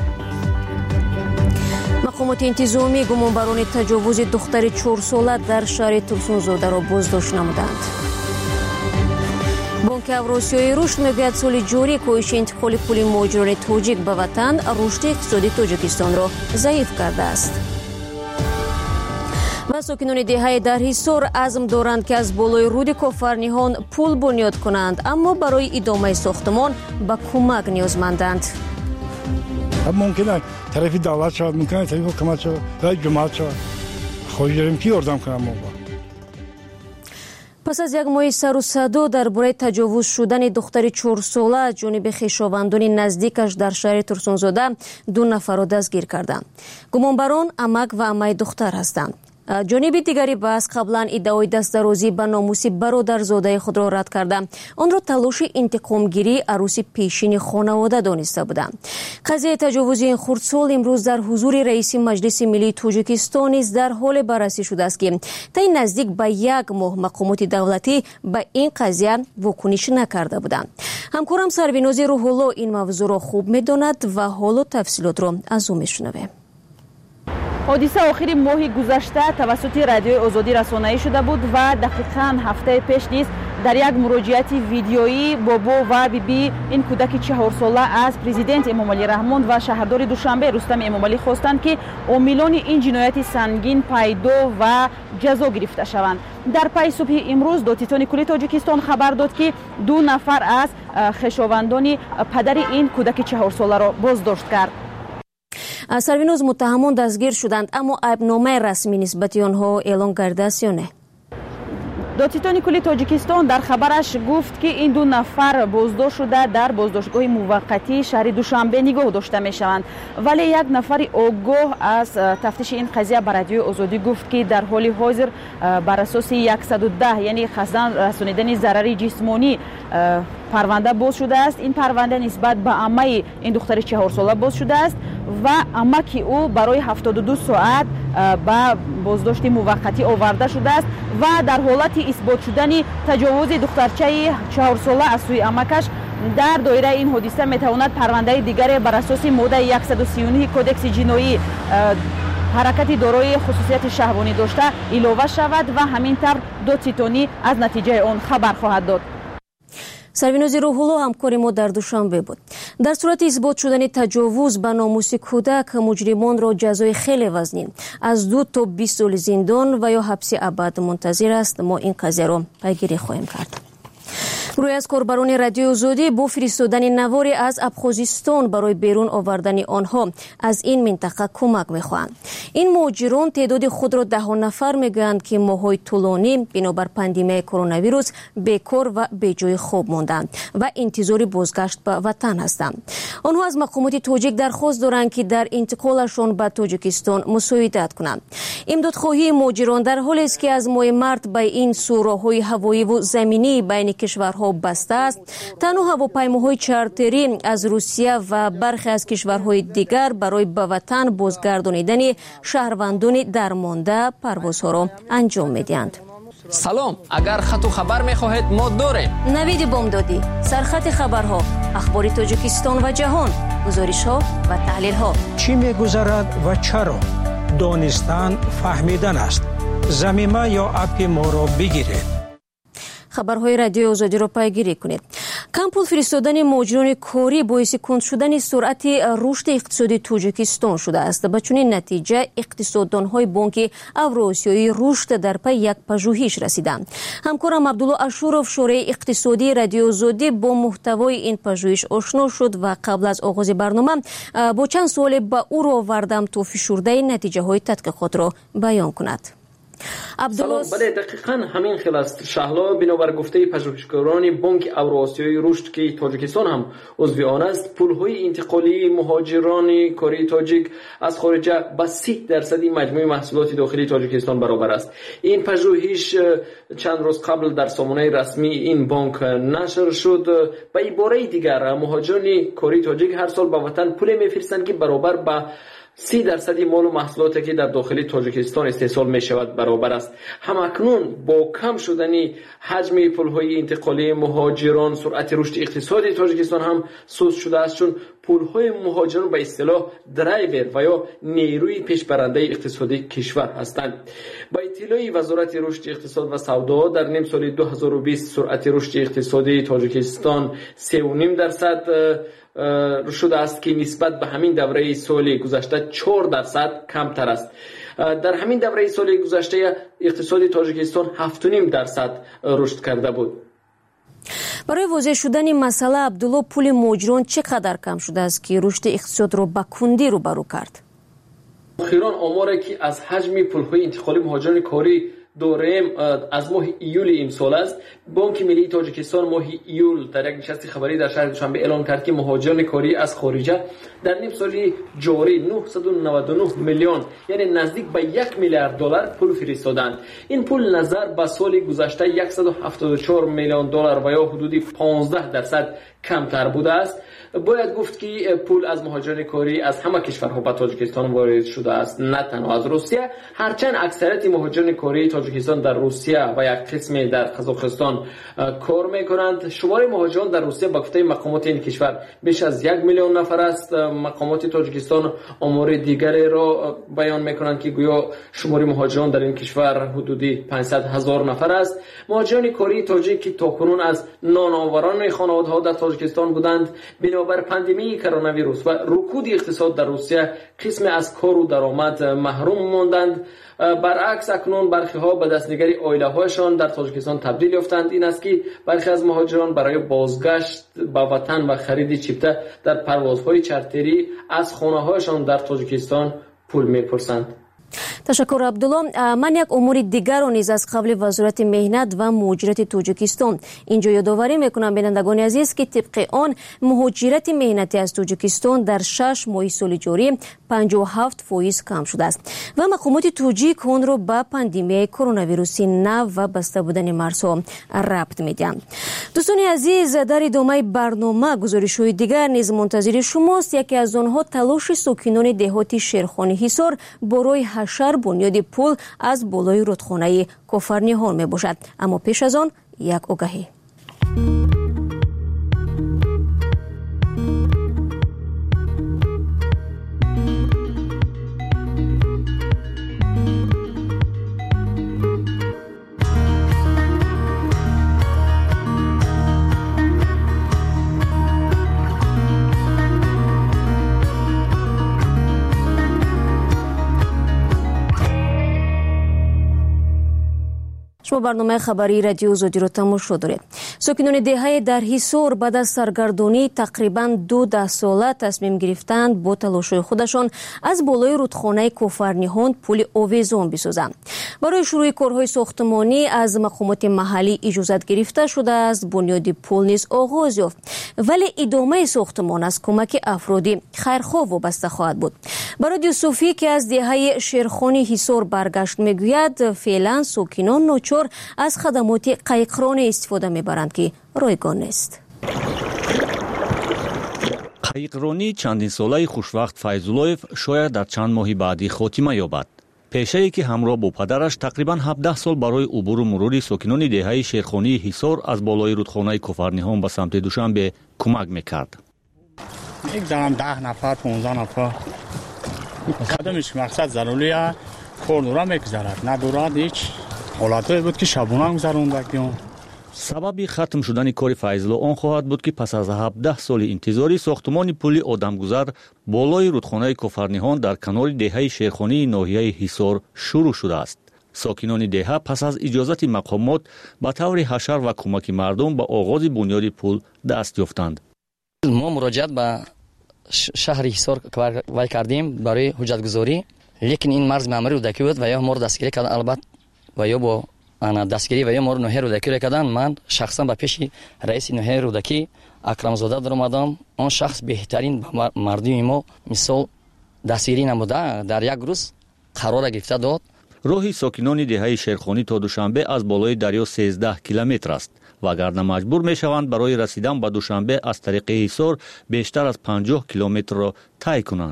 مقامات انتظامی گمانبران تجاوز دختر چهار ساله در شهر ترسونزاده را بازداشت نمودند. بانک اوراسیایی رشد میگوید سال جاری کاهش انتقال پول مهاجران تاجیک به وطن رشد اقتصادی تاجیکستان را ضعیف کرده است. و ساکنان دهه در حصار عزم دارند که از بالای رود کافرنیان پل بنیاد کنند، اما برای ادامه ساختمان به کمک نیازمندند. ممکنه طرف دولت شود، ممکنه طرف حکومت شود، یا جماعت شود. خواهش داریم که یاردم کنم ما. پس از یک ماه سر و صدا درباره تجاوز شدن دختر چهار ساله از جانب خویشاوندان نزدیکش در شهر ترسونزاده، دو نفر را دستگیر کردند. گمانبران عمک و عمه دختر هستند. جانب دیگری بحث قبلا ادعای دستدرازی به ناموس برادرزاده خود را رد کرده آن را تلاش انتقامگیری عروس پیشین خانواده دانسته بودند. قضیه تجاوز این خردسال امروز در حضور رئیس مجلس ملی تاجیکستان نیز در حال بررسی شده است که تا نزدیک به یک ماه مقامات دولتی به این قضیه واکنش نکرده بودند. همکارم سربیناز روح‌الله این موضوع را خوب می‌داند و حال و تفصیلات را از او می‌شنویم. حادثه آخر ماه گذشته توسط رادیو آزادی رسانه‌ای شده بود و دقیقاً هفته پیش نیز در یک مراجعه ویدیویی بابا و بیبی بی این کودک چهار ساله از پرزیدنت امام علی رحمان و شهردار دوشنبه رستم امام علی خواستند که عاملان این جنایت سنگین پیدا و جزا گرفته شوند. در پی صبح امروز دادستان کلی تاجیکستان خبر داد که دو نفر از خویشاوندان پدر این کودک چهار ساله را بازداشت کرد. سربیناز متهمان دستگیر شدند، اما عیبنامه رسمی نسبت آنها اعلام کرده است یا نه؟ دادستان کلی تاجیکستان در خبرش گفت که این دو نفر بازداشت شده در بازداشتگاه موقتی شهر دوشنبه نگاه داشته می شوند، ولی یک نفر آگاه از تفتیش این قضیه به رادیو آزادی گفت که در حال حاضر بر اساس صد و ده یعنی قصداً رسانیدن ضرر جسمانی پرونده باز شده است. این پرونده نسبت به عمه این دختر چهار ساله باز شده است و عمه که او برای هفتاد و دو ساعت به بازداشت موقتی آورده شده است و در حالت اثبات شدن تجاوز دخترچه چهار ساله از سوی عمکش در دایره این حادثه میتواند پرونده دیگر بر اساس ماده صد و سی و نه کودکس جنایی حرکت دارای خصوصیت شهوانی داشته علاوه شود و همینطور دادستانی از نتیجه آن خبر خواهد داد. سربیناز روح‌الله همکار ما در دوشنبه بود. در صورت اثبات شدن تجاوز به ناموس کودک، مجرمان را جزای خیلی وزنی از دو تا بیست سال زندان و یا حبس ابد منتظر است. ما این قضیه را پیگیری خواهیم کرد. روی از کاربران رادیو آزادی با فرستادن نواری از ابخازستان برای بیرون آوردن آنها از این منطقه کمک میخواهند. این مهاجران تعداد خود را ده نفر میگویند که ماهای طولانی بنابر پاندمی کرونا ویروس بیکار و به جای خواب ماندند و انتظار بازگشت به وطن هستند. آنها از مقامات تاجیک درخواست دارند که در انتقالشان به تاجیکستان مساعدت کنند. امدادخواهی مهاجران در حالی است که از ماه مارس به این سوراخ‌های هوایی و زمینی بین کشورها بسته است. تنها هواپیماهای چارتری از روسیه و برخی از کشورهای دیگر برای به وطن بازگردانیدن شهروندان درمانده پروازها را انجام میدهند. سلام، اگر خط و خبر میخواهید ما داریم. نوید بامدادی، سرخط خبرها، اخبار تاجیکستان و جهان، گزارش ها و تحلیل ها. چی میگذرد و چرا؟ دانستن فهمیدن است. زمینه یا اپ ما را بگیرید. خبرهای رادیو آزادی را پیگیری کنید. کم پول فرستادن مهاجران کاری باعث کند شدن سرعت رشد اقتصادی تاجیکستان شده است. به چنین نتیجه اقتصاددانهای بانک اوراسیایی رشد در پی یک پژوهش رسیدند. همکارم عبدالله اشورов شورای اقتصادی رادیو آزادی با محتوای این پژوهش آشنا شد و قبل از آغاز برنامه با چند سوال به او را آوردم تا فشرده نتیجه های تحقیقات را بیان کند. سلام، بله دقیقاً همین خیلی است شهلا. بنابر گفته پژوهشگران بانک اوراسیایی رشد که تاجیکستان هم عضو آن است، پولهای انتقالی مهاجران کاری تاجیک از خارج به سی درصد مجموع محصولات داخلی تاجیکستان برابر است. این پژوهش چند روز قبل در سامانه رسمی این بانک نشر شد. به عباره دیگر مهاجران کاری تاجیک هر سال به وطن پول میفرستند که برابر به سی درصدی مال و محصولاتی که در داخل تاجیکستان استحصال می شود برابر است. همکنون با کم شدن حجم پل‌های انتقالی مهاجران سرعت رشد اقتصادی تاجیکستان هم سست شده است، چون پل‌های مهاجران به اصطلاح درایور و یا نیروی پیشبرنده اقتصادی کشور هستند. با اطلاع وزارت رشد اقتصاد و سودا در نیم سال دو هزار و بیست سرعت رشد اقتصادی تاجیکستان سه و نیم درصد شده است که نسبت به همین دوره سال گذشته چهار درصد کمتر است. در همین دوره سال گذشته اقتصاد تاجیکستان هفت و نیم درصد رشد کرده بود. برای واضح شدن مسئله عبدالله، پول مهاجران چقدر کم شده است که رشد اقتصاد را به کندی روبرو کرد؟ اخیراً آماری که از حجم پول‌های انتقالی مهاجران کاری داریم از ماه ایول این سال است. بانک ملی تاجیکستان ماه ایول در یک نشست خبری در شهر دوشنبه اعلام کرد که مهاجران کاری از خارجه در نیم سال جاری نهصد و نود و نه میلیون یعنی نزدیک به یک میلیارد دلار پول فرستادند. این پول نظر به سال گذشته صد و هفتاد و چهار میلیون دلار و یا حدود پانزده درصد کمتر بوده است. باید گفت که پول از مهاجران کاری از همه کشورها به تاجیکستان وارد شده است، نه تنها از روسیه، هرچند اکثریت مهاجران کاری تاجیکستان در روسیه و یک قسمی در قزاقستان کار میکنند. شمار مهاجران در روسیه به گفته مقامات این کشور بیش از یک میلیون نفر است. مقامات تاجیکستان آمار دیگری را بیان میکنند که گویا شمار مهاجران در این کشور حدودی پانصد هزار نفر است. مهاجران کاری تاجیک که تاکنون از نانآوران خانواده‌ها در تاجیکستان بودند، بر پاندمی کرونا ویروس و رکود اقتصاد در روسیه قسم از کار و درآمد محروم ماندند. برعکس اکنون برخی ها به دستنگری عائله هایشان در تاجیکستان تبدیل یافتند. این است که برخی از مهاجران برای بازگشت به وطن و خرید چیپته در پروازهای چارتری از خانه هایشان در تاجیکستان پول میپرسند. تشکر عبدالله. من یک امور دیگر را نیز از قبل وزارت مهنت و مهاجرت تاجیکستان اینجا یادآوری میکنم بینندگان عزیز که طبق آن مهاجرت مهنتی از تاجیکستان در شش ماه سال جاری پنجاه و هفت فیصد کم شده است و مقامات تاجیک آن را به پاندمی کرونا ویروس نو و بسته بودن مرزها ربط میدهند. دوستان عزیز، در ادامه برنامه گزارش‌های دیگر نیز منتظر شماست. یکی از آنها تلاش ساکنان دهات شیرخانی حصار برای حشر بنیاد پل از بالای رودخانه کفرنیهان می باشد. اما پیش از آن یک آگهی. شما برنامه خبری رادیو آزادی را تماشا دارید. ساکنان دهه در حصار بعد از سرگردانی تقریباً دو ده ساله تصمیم گرفتند با تلاش‌های خودشان از بالای رودخانه کفرنیهان پل آویزان بسازند. برای شروع کارهای ساختمانی از مقامات محلی اجازه گرفته شده است. بنیاد پل نیز آغاز یافت، ولی ادامه ساختمان از کمک افرادی خیرخواه وابسته خواهد بود. برای صوفی که از دهه شیرخانی حصار برگشت میگوید فعلا ساکنان ناچار از خدمات قایقران استفاده میبرند که رایگان است. قایقرانی چندین ساله خوشوقت فیض‌الله‌یف شاید در چند ماه بعدی خاتمه یابد. پیشه‌ای که همراه با پدرش تقریباً هفده سال برای عبور و مرور ساکنان دهه شیرخانی حصار از بالای رودخانه کفرنیهان به سمت دوشنبه کمک میکرد. یک دارم ده نفر پانزده نفر قدمش مقصد ضروریه کار دورا میگذرد، نه دورا هیچ حالتایی بود که شبونه گذروندگیم. سبب ختم شدن کار فیض‌الله آن خواهد بود که پس از هفده سال انتظاری ساختمان پل آدمگذر بالای رودخانه کفرنیهان در کنار دهه شیرخانی ناحیه حصار شروع شده است. ساکنان دهه پس از اجازت مقامات به طور حشر و کمک مردم به آغاز بنیاد پل دست یافتند. ما مراجعت به شهر حصار وای کردیم برای حجتگذاری، لیکن این مرز معماری رودکی بود و یا ما رو دستگیری کردن. البته و یا با انا دستگیری و یا ما رو نهر رودکی کردن. من شخصا به پیش رئیس نهر رودکی اکرم زاده در اومدم. اون شخص بهترین مردم ما مثال دستگیری نموده، در یک روز قرار گرفته داد. راه ساکنان دهه شیرخانی تا دوشنبه از بالای دریا سیزده کیلومتر است و اگر مجبور میشوند برای رسیدن به دوشنبه از طریق حصار بیشتر از پنجاه کیلومتر را طی کنند.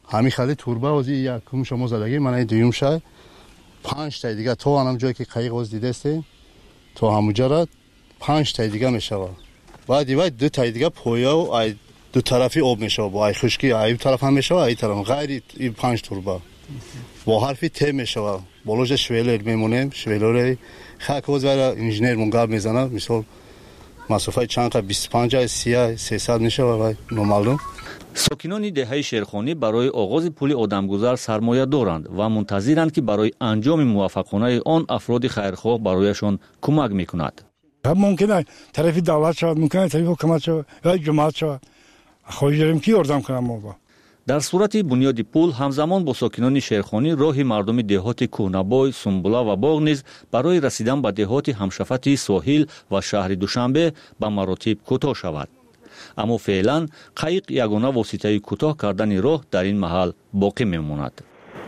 همین خالی توربه وزی یکم شما زدگی من دویم شای پنج تا دیگه تو انم جایی که قایق وز دیده است تو همونجا را پنج تا دیگه میشوه بعد دیگه دو تا دیگه پویا و ای دو طرفی آب میشوه با ای خشکی ای طرف هم میشوه ای طرف غیر این پنج توربه با حرفی ت میشوه بالوش شویلر میمونیم شویلر خاک وز برای انجینیر منگاب میزنه مثال مسافت چند تا بیست و پنج سی سیصد میشوه و نامعلوم. ساکنان دهه شیرخانی برای آغاز پل آدمگذر سرمایه دارند و منتظرند که برای انجام موفقانه آن افراد خیرخواه برایشان کمک میکند. ممکنه طرف دولت شود، ممکنه طرف حکومت شود یا جماعت شود. خواهش داریم که یاردم کنم ما با. در صورت بنیاد پل همزمان با ساکنان شیرخانی راه مردم دهات کوهنبای، سنبولا و باغ نیز برای رسیدن به دهات همشفت ساحل و شهر دوشنبه به مراتب کوتاه شود. اما فعلا قایق یگانه واسطه کوتاه کردن راه در این محل باقی میماند.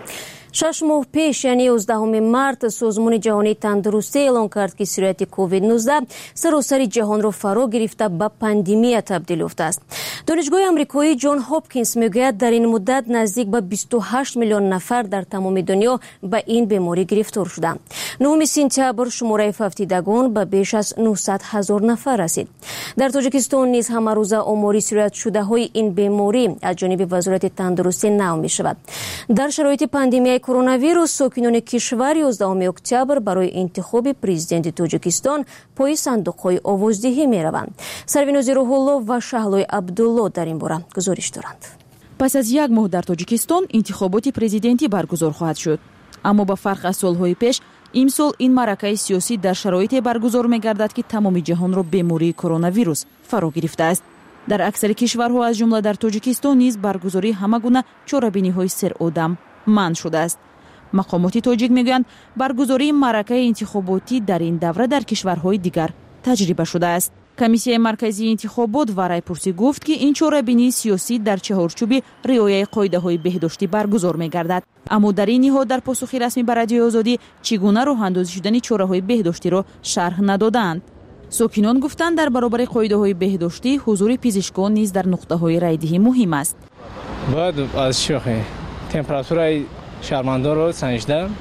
شش ماه پیش یعنی یازدهم مارس سازمان جهانی تندرستی اعلان کرد که سیریت کووید نوزده سراسر جهان را فرا گرفته به پاندمی تبدیل یافته است. دانشگاه آمریکایی جان هاپکینز میگوید در این مدت نزدیک به بیست و هشت میلیون نفر در تمام دنیا به این بیماری گرفتار شدند. نهم سپتامبر شماره فوتیدگان به بیش از نهصد هزار نفر رسید. در تاجیکستان نیز همه روزه آماری سیریت شده های این بیماری از جانب وزارت تندرستی نام می شود. در شرایط پاندمی کرونا ویروس ساکنان کشور یازدهم اکتبر برای انتخاب پرزیدنت تاجیکستان پای صندوق‌های آوازدهی می‌روند. سروینوز روح‌الله و شهلای عبدالله در این باره گزارش دارند. پس از یک ماه در تاجیکستان انتخابات پرزیدنتی برگزار خواهد شد. اما با فرق از سال‌های پیش امسال این معرکه سیاسی در شرایطی برگزار می‌گردد که تمام جهان را بیماری کرونا ویروس فرا گرفته است. در اکثر کشورها از جمله در تاجیکستان نیز برگزاری همه گونه چاره‌بینی‌های سرآدم منع شده است. مقامات تاجیک میگویند برگزاری معرکه انتخاباتی در این دوره در کشورهای دیگر تجربه شده است. کمیسیون مرکزی انتخابات و رایپرسی گفت که این چاره‌بینی سیاسی در چهارچوب رعایت قاعده‌های بهداشتی برگزار می‌گردد. اما در این نهاد در پاسخی رسمی به رادیو آزادی چگونه راه‌اندازی شدن چاره‌های بهداشتی را شرح ندادند. ساکنان گفتند در برابر قاعده‌های بهداشتی حضور پزشکان نیز در نقطه‌های رایدهی مهم است. باید از شوخی تمپراتور شهروندان را سنجیده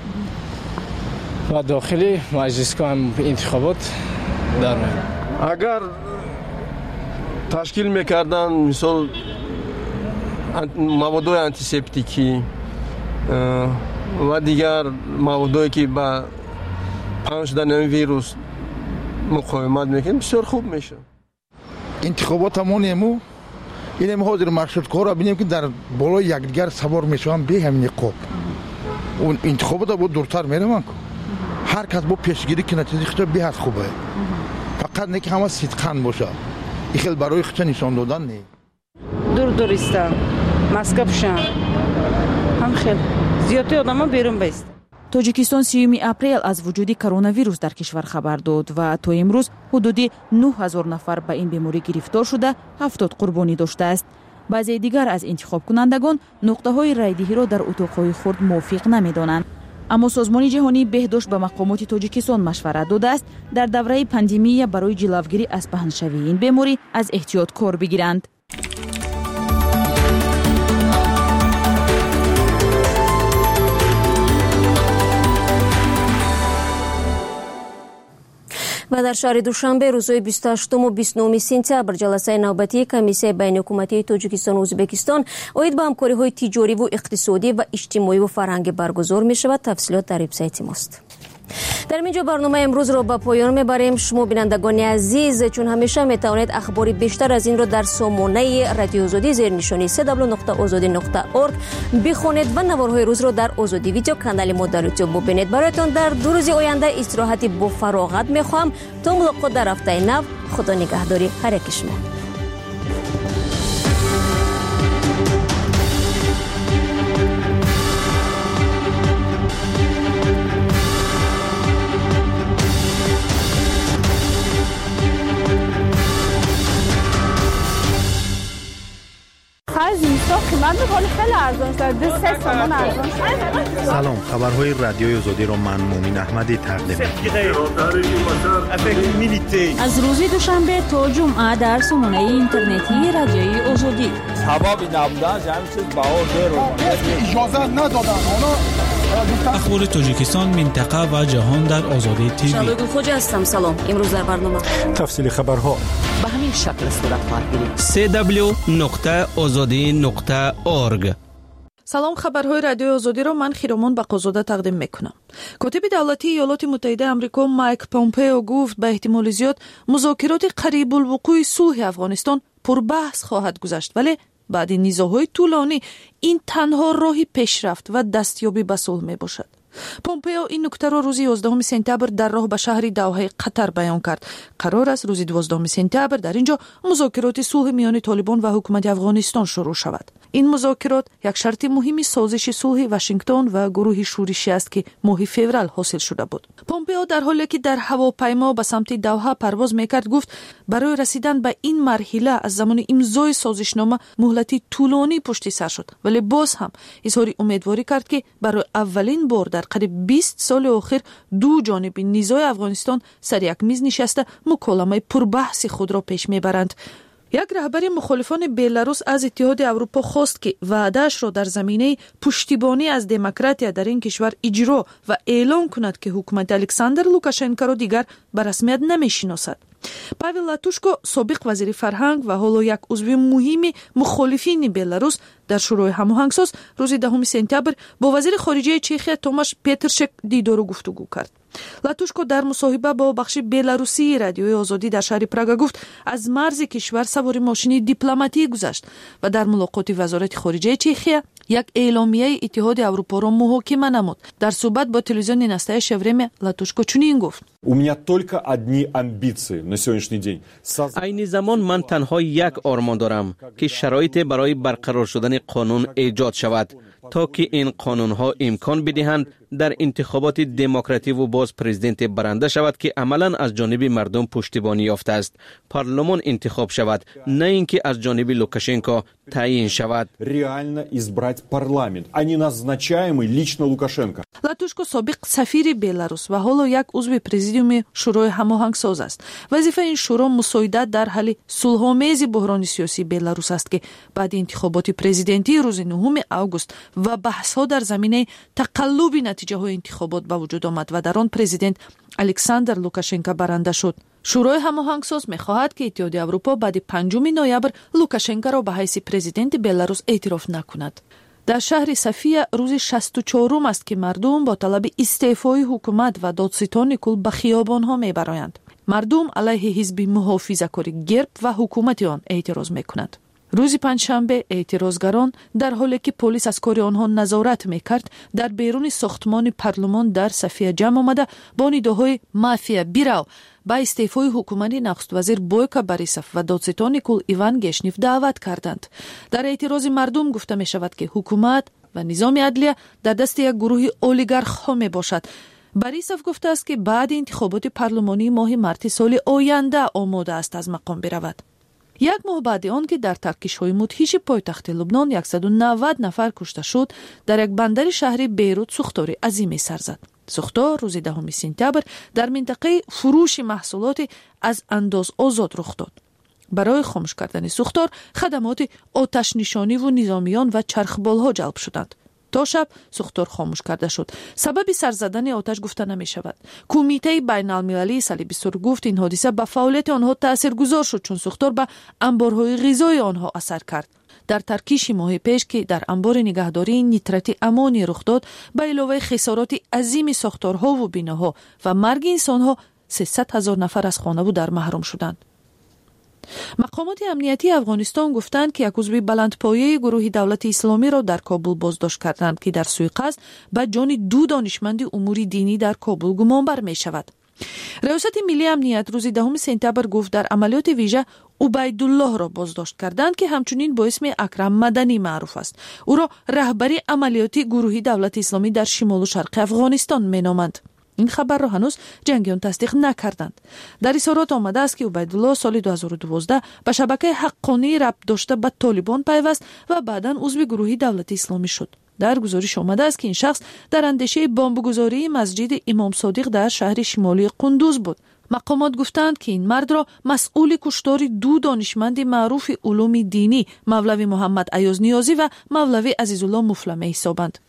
و داخل مجلسگاه انتخابات در اگر تشکیل میکردن مثال موادهای آنتیسپتیکی و دیگر موادهایی که با پنج شدن این ویروس مقاومت میکنن بسیار خوب میشه. انتخابات همون امو این امو حاضر مقصود کار را بینیم که در بالای یکدیگر سوار میشوند به همین قاب اون انتخابات با دورتر میرم هر کس با پیشگیری که نتیجه خود به حد خوبه فقط نه که همه صدقاً باشه این خیلی برای خود نشان دادن نه دور دوریستان ماسک پوشن هم خیلی زیادی آدم‌ها بیرون بیست. تاجیکستان سیوم اپریل از وجود کرونا ویروس در کشور خبر داد و تا امروز حدود نه هزار نفر به این بیماری گرفتار شده، هفتاد قربانی داشته است. بعضی دیگر از انتخاب کنندگان نقطه های رایدهی را در اتاق‌های خرد موافق نمی‌دانند. اما سازمان جهانی بهداشت به مقامات تاجیکستان مشورت داده است در دوره پاندمی برای جلوگیری از پهنشوی این بیماری از احتیاط کار بگیرند. و در شهر دوشنبه روزهای بیست و هشتم و بیست و نهم سپتامبر جلسه نوبتی کمیسیون بین‌الحکومتی تاجیکستان و ازبکستان اوید به همکاری‌های تجاری و اقتصادی و اجتماعی و فرهنگی برگزار می‌شود. تفصیلات در وبسایت ماست. در اینجا برنامه امروز را به پایان میبریم. شما بینندگان عزیز چون همیشه میتوانید اخبار بیشتر از این را در سامانه رادیو آزادی زیر نشانی سه دبلیو نقطه آزادی نقطه اورگ بخوانید و نوارهای روز را در آزادی ویدیو کانال ما در یوتیوب ببینید. برایتان در دو روز آینده استراحتی با فراغت میخواهم. تا ملاقات در هفته نو. خدا نگهداری هر یک شما. سلام، خبرهای رادیوی آزادی را من مومین احمدی تقدیم از روز دوشنبه تا جمعه در سامانه اینترنتی رادیوی آزادی کبابی نبودن همین چیز بهار دیر اجازه ندادن اونا. اخبار تاجیکستان، منطقه و جهان در آزادی تیوی. شبگل خوجه هستم. سلام. امروز در برنامه تفصیل خبرها به همین شکل صورت خواهد گرفت. سه دبلیو نقطه آزادی نقطه اورگ. سلام، خبرهای رادیو آزادی رو من خیرمان بقازاده تقدیم میکنم. کاتب دولتی ایالات متحده آمریکا مایک پومپئو گفت به احتمال زیاد مذاکرات قریب الوقوع صلح افغانستان پربحث خواهد گذشت، ولی بعد نیزاهای طولانی این تنها راهی پیشرفت و دستیابی به صلح می باشد. پومپئو این نکته را روز یازدهم سپتامبر در راه به شهر دوحه قطر بیان کرد. قرار است روز دوازدهم سپتامبر در اینجا مذاکرات صلح میان طالبان و حکومت افغانستان شروع شود. این مذاکرات یک شرط مهمی سازش صلح واشنگتن و گروه شورشی است که ماه فوریه حاصل شده بود. پومپئو در حالی که در هواپیما به سمت دوحه پرواز میکرد گفت برای رسیدن به این مرحله از زمان امضای سازشنامه مهلتی طولانی پشت سر شد، ولی باز هم اظهار امیدواری کرد که برای اولین بار در قریب بیست سال اخیر دو جانب نیزای افغانستان سر یک میز نشسته مکالمه پربحث خود را پیش میبرند. یک رهبر مخالفان بلاروس از اتحاد اروپا خواست که وعده‌اش را در زمینه پشتیبانی از دموکراسی در این کشور اجرا و اعلام کند که حکومت الکساندر لوکاشنکو را دیگر به رسمیت نمی‌شناسد. پاول لاتوشکو، سابق وزیر فرهنگ و حالا یک عضو مهم مخالفین بلاروس در شورای هماهنگساز، روز دهم سپتامبر با وزیر خارجه چخیا توماش پترشک دیدار و گفتگو کرد. لاتوشکو در مصاحبه با بخش بلاروسی رادیوی آزادی در شهر پراگ گفت از مرز کشور سوار ماشین دیپلماتی گذشت و در ملاقات وزارت خارجه چخیا یک اعلامیه اتحاد اروپا را محاکمه نمود. در صحبت با تلویزیون نستایش شورم لاتوشکو چنین گفت: У меня только одни амбиции на сегодняшний день. این زمان من تنها یک آرمان دارم که شرایط برای برقرار شدن قانون ایجاد شود تا که این قانون ها امکان بدهند در انتخابات دموکراتیک و باز پرزیدنت برنده شود که عملا از جانب مردم پشتیبانی یافته است. پارلمان انتخاب شود، نه اینکه از جانب لوکاشنکو تعیین شود. Реально избрать парламент, а не назначаемый лично Лукашенко. لاتوشکو سابق سفیر بلاروس و حالا یک عضو پرزیدیوم شورای هماهنگساز است. وظیفه این شورا مساعدت در حل صلح‌آمیز بحران سیاسی بلاروس است که بعد انتخابات پرزیدنتی روز نهم آگوست و بحث‌ها در زمینه تقلب نتیجه های انتخابات به وجود آمد و در آن پرزیدنت الکساندر لوکاشنکو برنده شد. شورای هماهنگساز می‌خواهد که اتحاد اروپا بعد پنجم نوامبر لوکاشنکو را به حیث پرزیدنت بلاروس اعتراف نکند. در شهر صفیه روز شصت و چهارم است که مردم با طلب استعفای حکومت و دادستان کل به خیابان‌ها می‌برآیند. مردم علیه حزب محافظه‌کار گرب و حکومت آن اعتراض می‌کنند. روز پنجشنبه اعتراضگران در حالی که پلیس از کار آنها نظارت میکرد در بیرون ساختمان پارلمان در صفیه جمع آمده با نداهای مافیا بیراو با استعفای حکومت نخست وزیر بویکا باریسوف و دادستان کل ایوان گشنیف دعوت کردند. در اعتراض مردم گفته می شود که حکومت و نظام عدلیه در دست یک گروه اولیگارخ ها می باشد. باریسوف گفته است که بعد انتخابات پارلمانی ماه مارس سال آینده آماده است از مقام برود. یک ماه بعد آن که در ترکش‌های مدهش پایتخت لبنان صد و نود نفر کشته شد، در یک بندر شهر بیروت سوختار عظیمی سر زد. سوختار روز دهم سپتامبر در منطقه فروش محصولات از انداز آزاد رخ داد. برای خاموش کردن سوختار خدمات آتش نشانی و نظامیان و چرخبال‌ها جلب شدند. تا شب سوختار خاموش کرده شد. سبب سر زدن آتش گفته نمی شود. کمیته بین المللی سال بیست گفت این حادثه به فعالیت آنها تاثیرگذار شد چون سوختار به انبارهای غذایی آنها اثر کرد. در ترکیش ماه پیش که در انبار نگهداری نیترات امانی رخ داد، به علاوه خسارات عظیم ساختارها و بناها و مرگ انسانها، سیصد هزار نفر از خانه و در محروم شدند. مقامات امنیتی افغانستان گفتند که یک عضو بلندپایه گروه دولت اسلامی را در کابل بازداشت کردند که در سوی قصد به جان دو دانشمند امور دینی در کابل گمانبر می شود. ریاست ملی امنیت روز دهم سپتامبر گفت در عملیات ویژه عبیدالله را بازداشت کردند که همچنین با اسم اکرم مدنی معروف است. او را رهبری عملیاتی گروه دولت اسلامی در شمال و شرق افغانستان می نامند. این خبر را هنوز جنگیان تصدیق نکردند. در اظهارات آمده است که عبیدالله سال دو هزار و دوازده به شبکه حقانی ربط داشته به طالبان پیوست و بعداً عضو گروه دولت اسلامی شد. در گزارش آمده است که این شخص در اندیشه بمبگذاری مسجد امام صادق در شهر شمالی قندوز بود. مقامات گفتند که این مرد را مسئول کشتار دو دانشمند معروف علوم دینی مولوی محمد ایاز نیازی و مولوی عزیزالله مفلمه حسابند.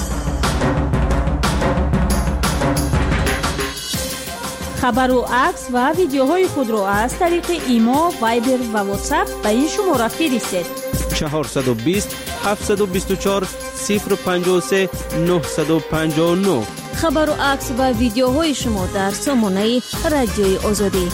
خبر و عکس و ویدیوهای خود را از طریق ایما، وایبر و واتساپ به این شماره فرستید. چهارصد و بیست هفتصد و بیست و چهار صفر پنجاه و سه نهصد و پنجاه و نه. خبر و عکس و ویدیوهای شما در سامانه رادیوی آزادی.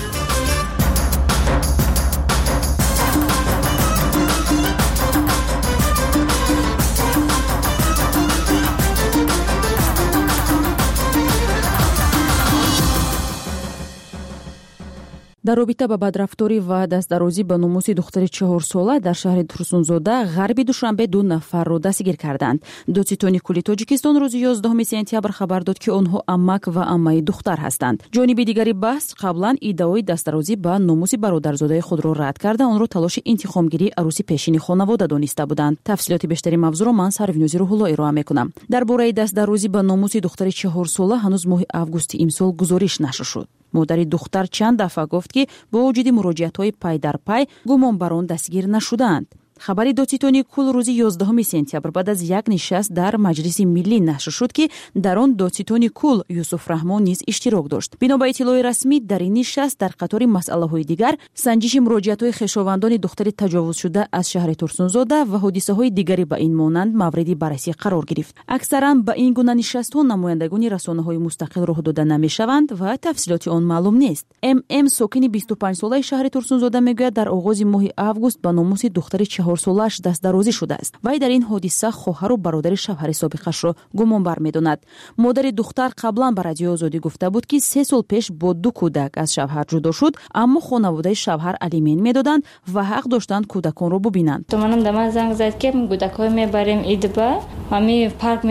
در رابطه با بدرفتاری و دستدرازی به ناموس دختر چهار ساله در شهر ترسونزاده غرب دوشنبه دو نفر را دستگیر کردند. دادستانی کلی تاجیکستان روز یازدهم سپتامبر خبر داد که آنها عمک و عمه دختر هستند. جانب دیگری بحث قبلا ادعای دستدرازی به ناموس برادرزاده خود را رد کرده آن را تلاش انتقامگیری عروسی پیشین خانواده دانسته بودند. تفصیلات بیشتری موضوع را من سروینوزی روح‌الله ارائه میکنم. درباره دستدرازی به ناموس دختر چهار ساله هنوز ماه اوگوست امسال گزارش نشده شد. مادر دختر چند دفعه گفت که با وجود مراجعت‌های پای در پای گمانبران دستگیر نشدند. خبری دادستانی کل روز یازدهم سپتامبر بعد از یک نشست در مجلس ملی نشر شد که در آن دادستانی کل یوسف رحمان نیز اشتراک داشت. بنا به اطلاع رسمی در این نشست در قطار مسائل دیگر سنجش مراجعت‌های خویشاوندان دختر تجاوز شده از شهر ترسونزاده و حادثه‌های دیگری به این مانند مورد بررسی قرار گرفت. اکثرا به این گونه نشست‌ها نمایندگان رسانه‌های مستقل راه داده نمی‌شوند و تفصیلات آن معلوم نیست. ام ام ساکن بیست و پنج ساله شهر ترسونزاده میگوید در آغاز ماه اوگوست به ناموس دختر چهار سالش دستدرازی شده است. وی در این حادثه خواهر و برادر شوهر سابقش را گمانبر می‌داند. مادر دختر قبلا به رادیو آزادی گفته بود که سه سال پیش با دو کودک از شوهر جدا شد، اما خانواده شوهر الیمن می‌دادند و حق داشتند کودکان را ببینند. تو منم دم زنگ زد که کودکای میبریم ایدبا، همین پارک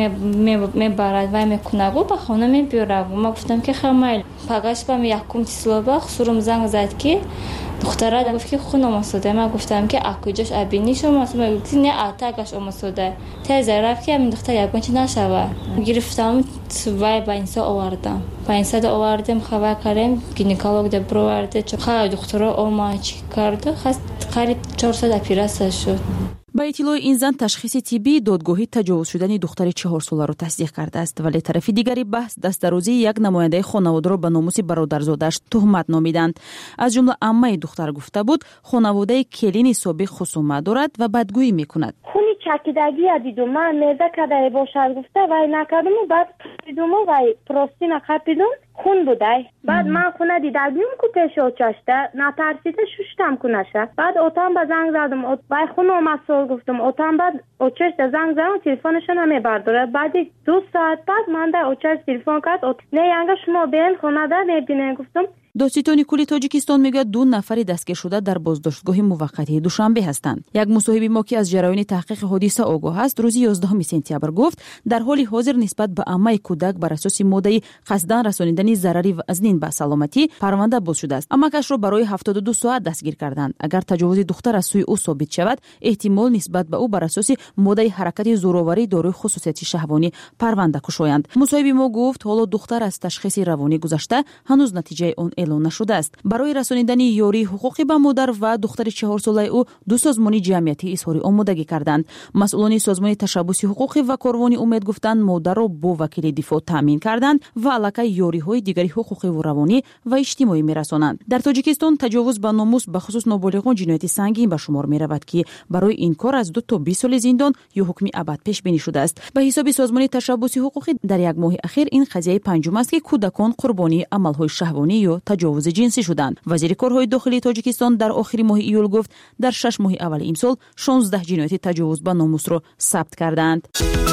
میبرد و میکنه و به خانه میبره. ما گفتم که خمیل پگاش بهم یکم تسلوبا خسرم زنگ زد که دختره گفت که خونه مسوده. من گفتم که اکوجاش ابینی شما ما گفت نه اتاقش مسوده تز رفت که من دختر یکم چی نشوه. گرفتم وای با اینسا آوردم با اینسا آوردم خبر کردم گینکولوگ دبر آورده چه خواهد دختره اومد چی کرده خواست قریب چهارصد اپیراسیون شد. با اطلاع این زن تشخیص طبی دادگاهی تجاوز شدن دختر چهار ساله را تصدیق کرده است، ولی طرف دیگری بحث دستدرازی یک نماینده خانواده را به ناموس برادرزادش تهمت نامیدند. از جمله عمه دختر گفته بود خانواده کلین سابق خصومت دارد و بدگویی میکند. خونی چکیدگی دیدم من میزه کده باشد گفته وای نکردم و بعد دیدم و پرستی نخپیدم خون بوده. بعد من خونه دیدگیم که پیش اوچشته نترسیده ششتم کنشه. بعد اوتام با زنگ زدم وای خون اومد سول گفتم اوتام بعد اوچشت زنگ زدم تلفنشو نمیبرداره. بعد دو ساعت بعد من در اوچشت تلفن کرد نه ینگه شما بیل خونه ده نبینه گفتم. دادستانی کلی تاجیکستان میگه دو نفر دستگیر شده در بازداشتگاه موقتی دوشنبه هستند. یک مصاحبه ما که از جریان تحقیق حادثه آگاه است روز یازدهم سپتامبر گفت در حال حاضر نسبت به عمه کودک بر اساس ماده قصداً رسانیدن ضرری و اذنین به سلامتی پرونده باز شده است. عمه‌اش را برای هفتاد و دو ساعت دستگیر کردند. اگر تجاوز دختر از سوی او ثابت شود احتمال نسبت به او بر اساس ماده حرکت زورآوری دارای خصوصیت شهوانی پرونده کشایند. مصاحبه ما گفت حالا دختر از تشخیص روانی گذشته هنوز نتیجه آن اعلام نشده است. برای رسانیدن یاری حقوقی به مادر و دختر چهار ساله او دو سازمان جمعیتی اظهار آمادگی کردند. مسئولان سازمان تشبث حقوقی و کاروانی امید گفتند مادر را با وکیل دفاع تامین کردند و علاقه یاری‌های دیگری حقوقی و روانی و اجتماعی می‌رسانند. در تاجیکستان تجاوز به ناموس به خصوص نابالغان جنایت سنگین به شمار می‌رود که برای این کار از دو تا بیست سال زندان یا حکم ابد پیش بینی شده است. به حساب سازمان تشبث حقوقی در یک ماه اخیر این قضیه پنجم است که کودکان قربانی عمل‌های شهوانی یا تجاوز جنسی شدند. وزیر کارهای داخلی تاجیکستان در آخر ماه ایول گفت در شش ماه اول امسال شانزده جنایت تجاوز به ناموس را ثبت کردند.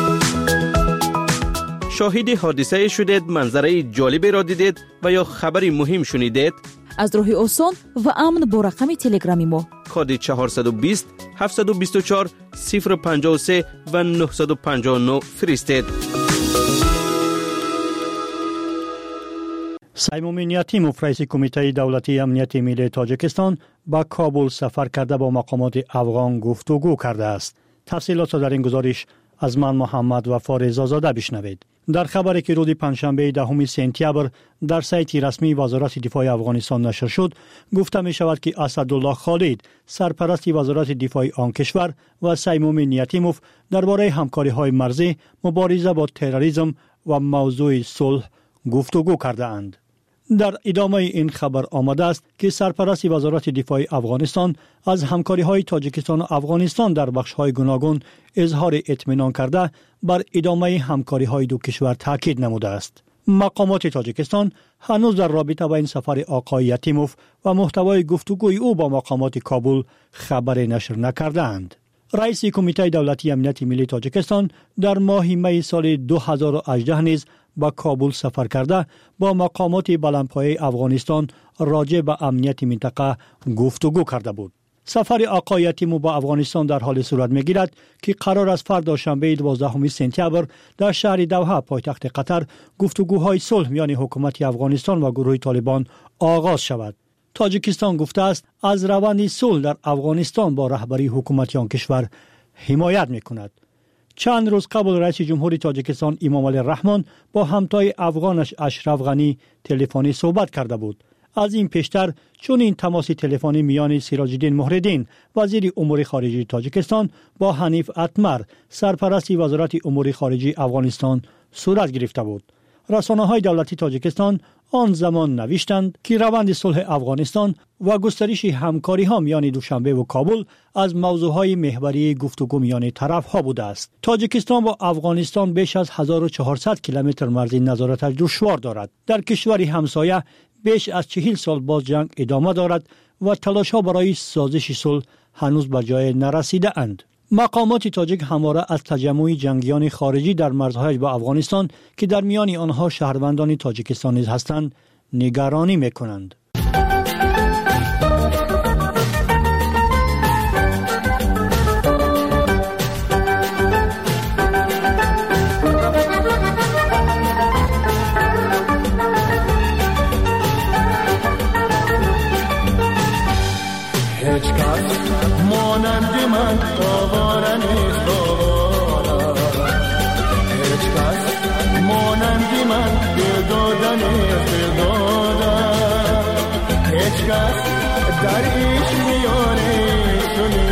شاهد حادثه شدید، منظره جالبی را دیدید و یا خبری مهم شنیدید؟ از راه آسان و امن با رقم تلگرامی ما کد چهارصد و بیست هفتصد و بیست و چهار صفر پنجاه و سه و نهصد و پنجاه و نه فرستید. سیمومی نیاتیموف رئیس کمیته دولتی امنیت ملی تاجیکستان با کابل سفر کرده با مقامات افغان گفتگو کرده است. تفصیلات در این گزارش از من محمد وفا رضازاده بشنوید. در خبری که روز پنجشنبه دهم سپتامبر در سایت رسمی وزارت دفاع افغانستان نشر شد، گفته می شود که اسدالله خالد، سرپرست وزارت دفاع آن کشور، و سیموم نیتیموف درباره همکاری‌های مرزی، مبارزه با تروریسم و موضوع صلح گفتگو کرده اند. در ادامه این خبر آمده است که سرپرست وزارت دفاع افغانستان از همکاری‌های تاجیکستان و افغانستان در بخش‌های گوناگون اظهار اطمینان کرده بر ادامه همکاری‌های دو کشور تاکید نموده است. مقامات تاجیکستان هنوز در رابطه با این سفر آقای یتیموف و محتوای گفتگوی او با مقامات کابل خبر نشر نکردند. رئیس کمیته دولتی امنیت ملی تاجیکستان در ماه می سال دو هزار و هجده نیز به کابل سفر کرده با مقامات بلندپایه افغانستان راجع به امنیت منطقه گفتگو کرده بود. سفر آقای یتیموف به افغانستان در حال صورت می‌گیرد که قرار است فردا شنبه دوازدهم سپتامبر در شهر دوحه پایتخت قطر گفتگوهای صلح میان حکومت افغانستان و گروه طالبان آغاز شود. تاجیکستان گفته است از روند صلح در افغانستان با رهبری حکومت آن کشور حمایت می‌کند. چند روز قبل رئیس جمهوری تاجیکستان امام علی رحمان با همتای افغانش اشرف غنی تلفنی صحبت کرده بود. از این پیشتر چون این تماس تلفنی میان سراج الدین محردین وزیر امور خارجه تاجیکستان با حنیف اتمر سرپرست وزارت امور خارجه افغانستان صورت گرفته بود. رسانه‌های دولتی تاجیکستان آن زمان نوشتند که روند صلح افغانستان و گسترش همکاری‌ها میان دوشنبه و کابل از موضوعهای محوری گفتگو میان طرف‌ها بوده است. تاجیکستان با افغانستان بیش از هزار و چهارصد کیلومتر مرزی نظارتش دشوار دارد. در کشوری همسایه بیش از چهل سال باز جنگ ادامه دارد و تلاش‌ها برای سازش صلح هنوز به جای نرسیده اند. مقامات تاجیک همواره از تجمع جنگیان خارجی در مرزهای با افغانستان که در میان آنها شهروندان تاجیکستان نیز هستند نگرانی می‌کنند. مانند من آواره نیست آواره هیچ کس مانند من دلداده نیست دلداده هیچ کس در ایش میانشونی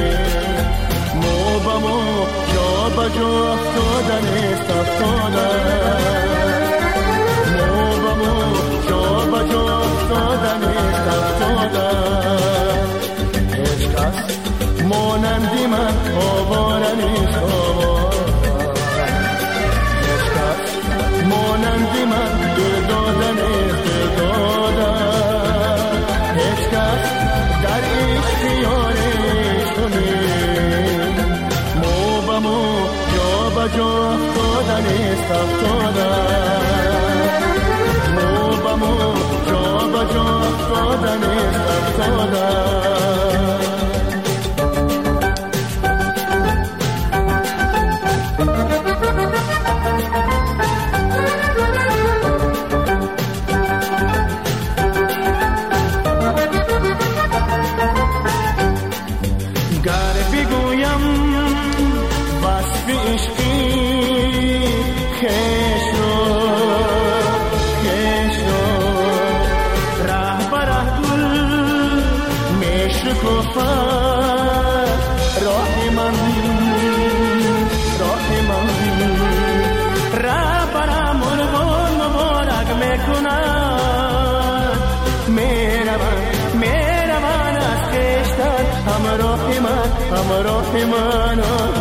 مو با مو جا با جا افتاده نیست افتاده مو با مو جا با جا افتاده نیست افتاده مانندی من آواره نیست آواره هیچ کس مانندی من دلداده نیست دلداده هیچ کس در عشق یارشونی مو به مو جا به جا افتاده نیست افتاده مو به مو جا به جا افتاده نیست افتاده همراه من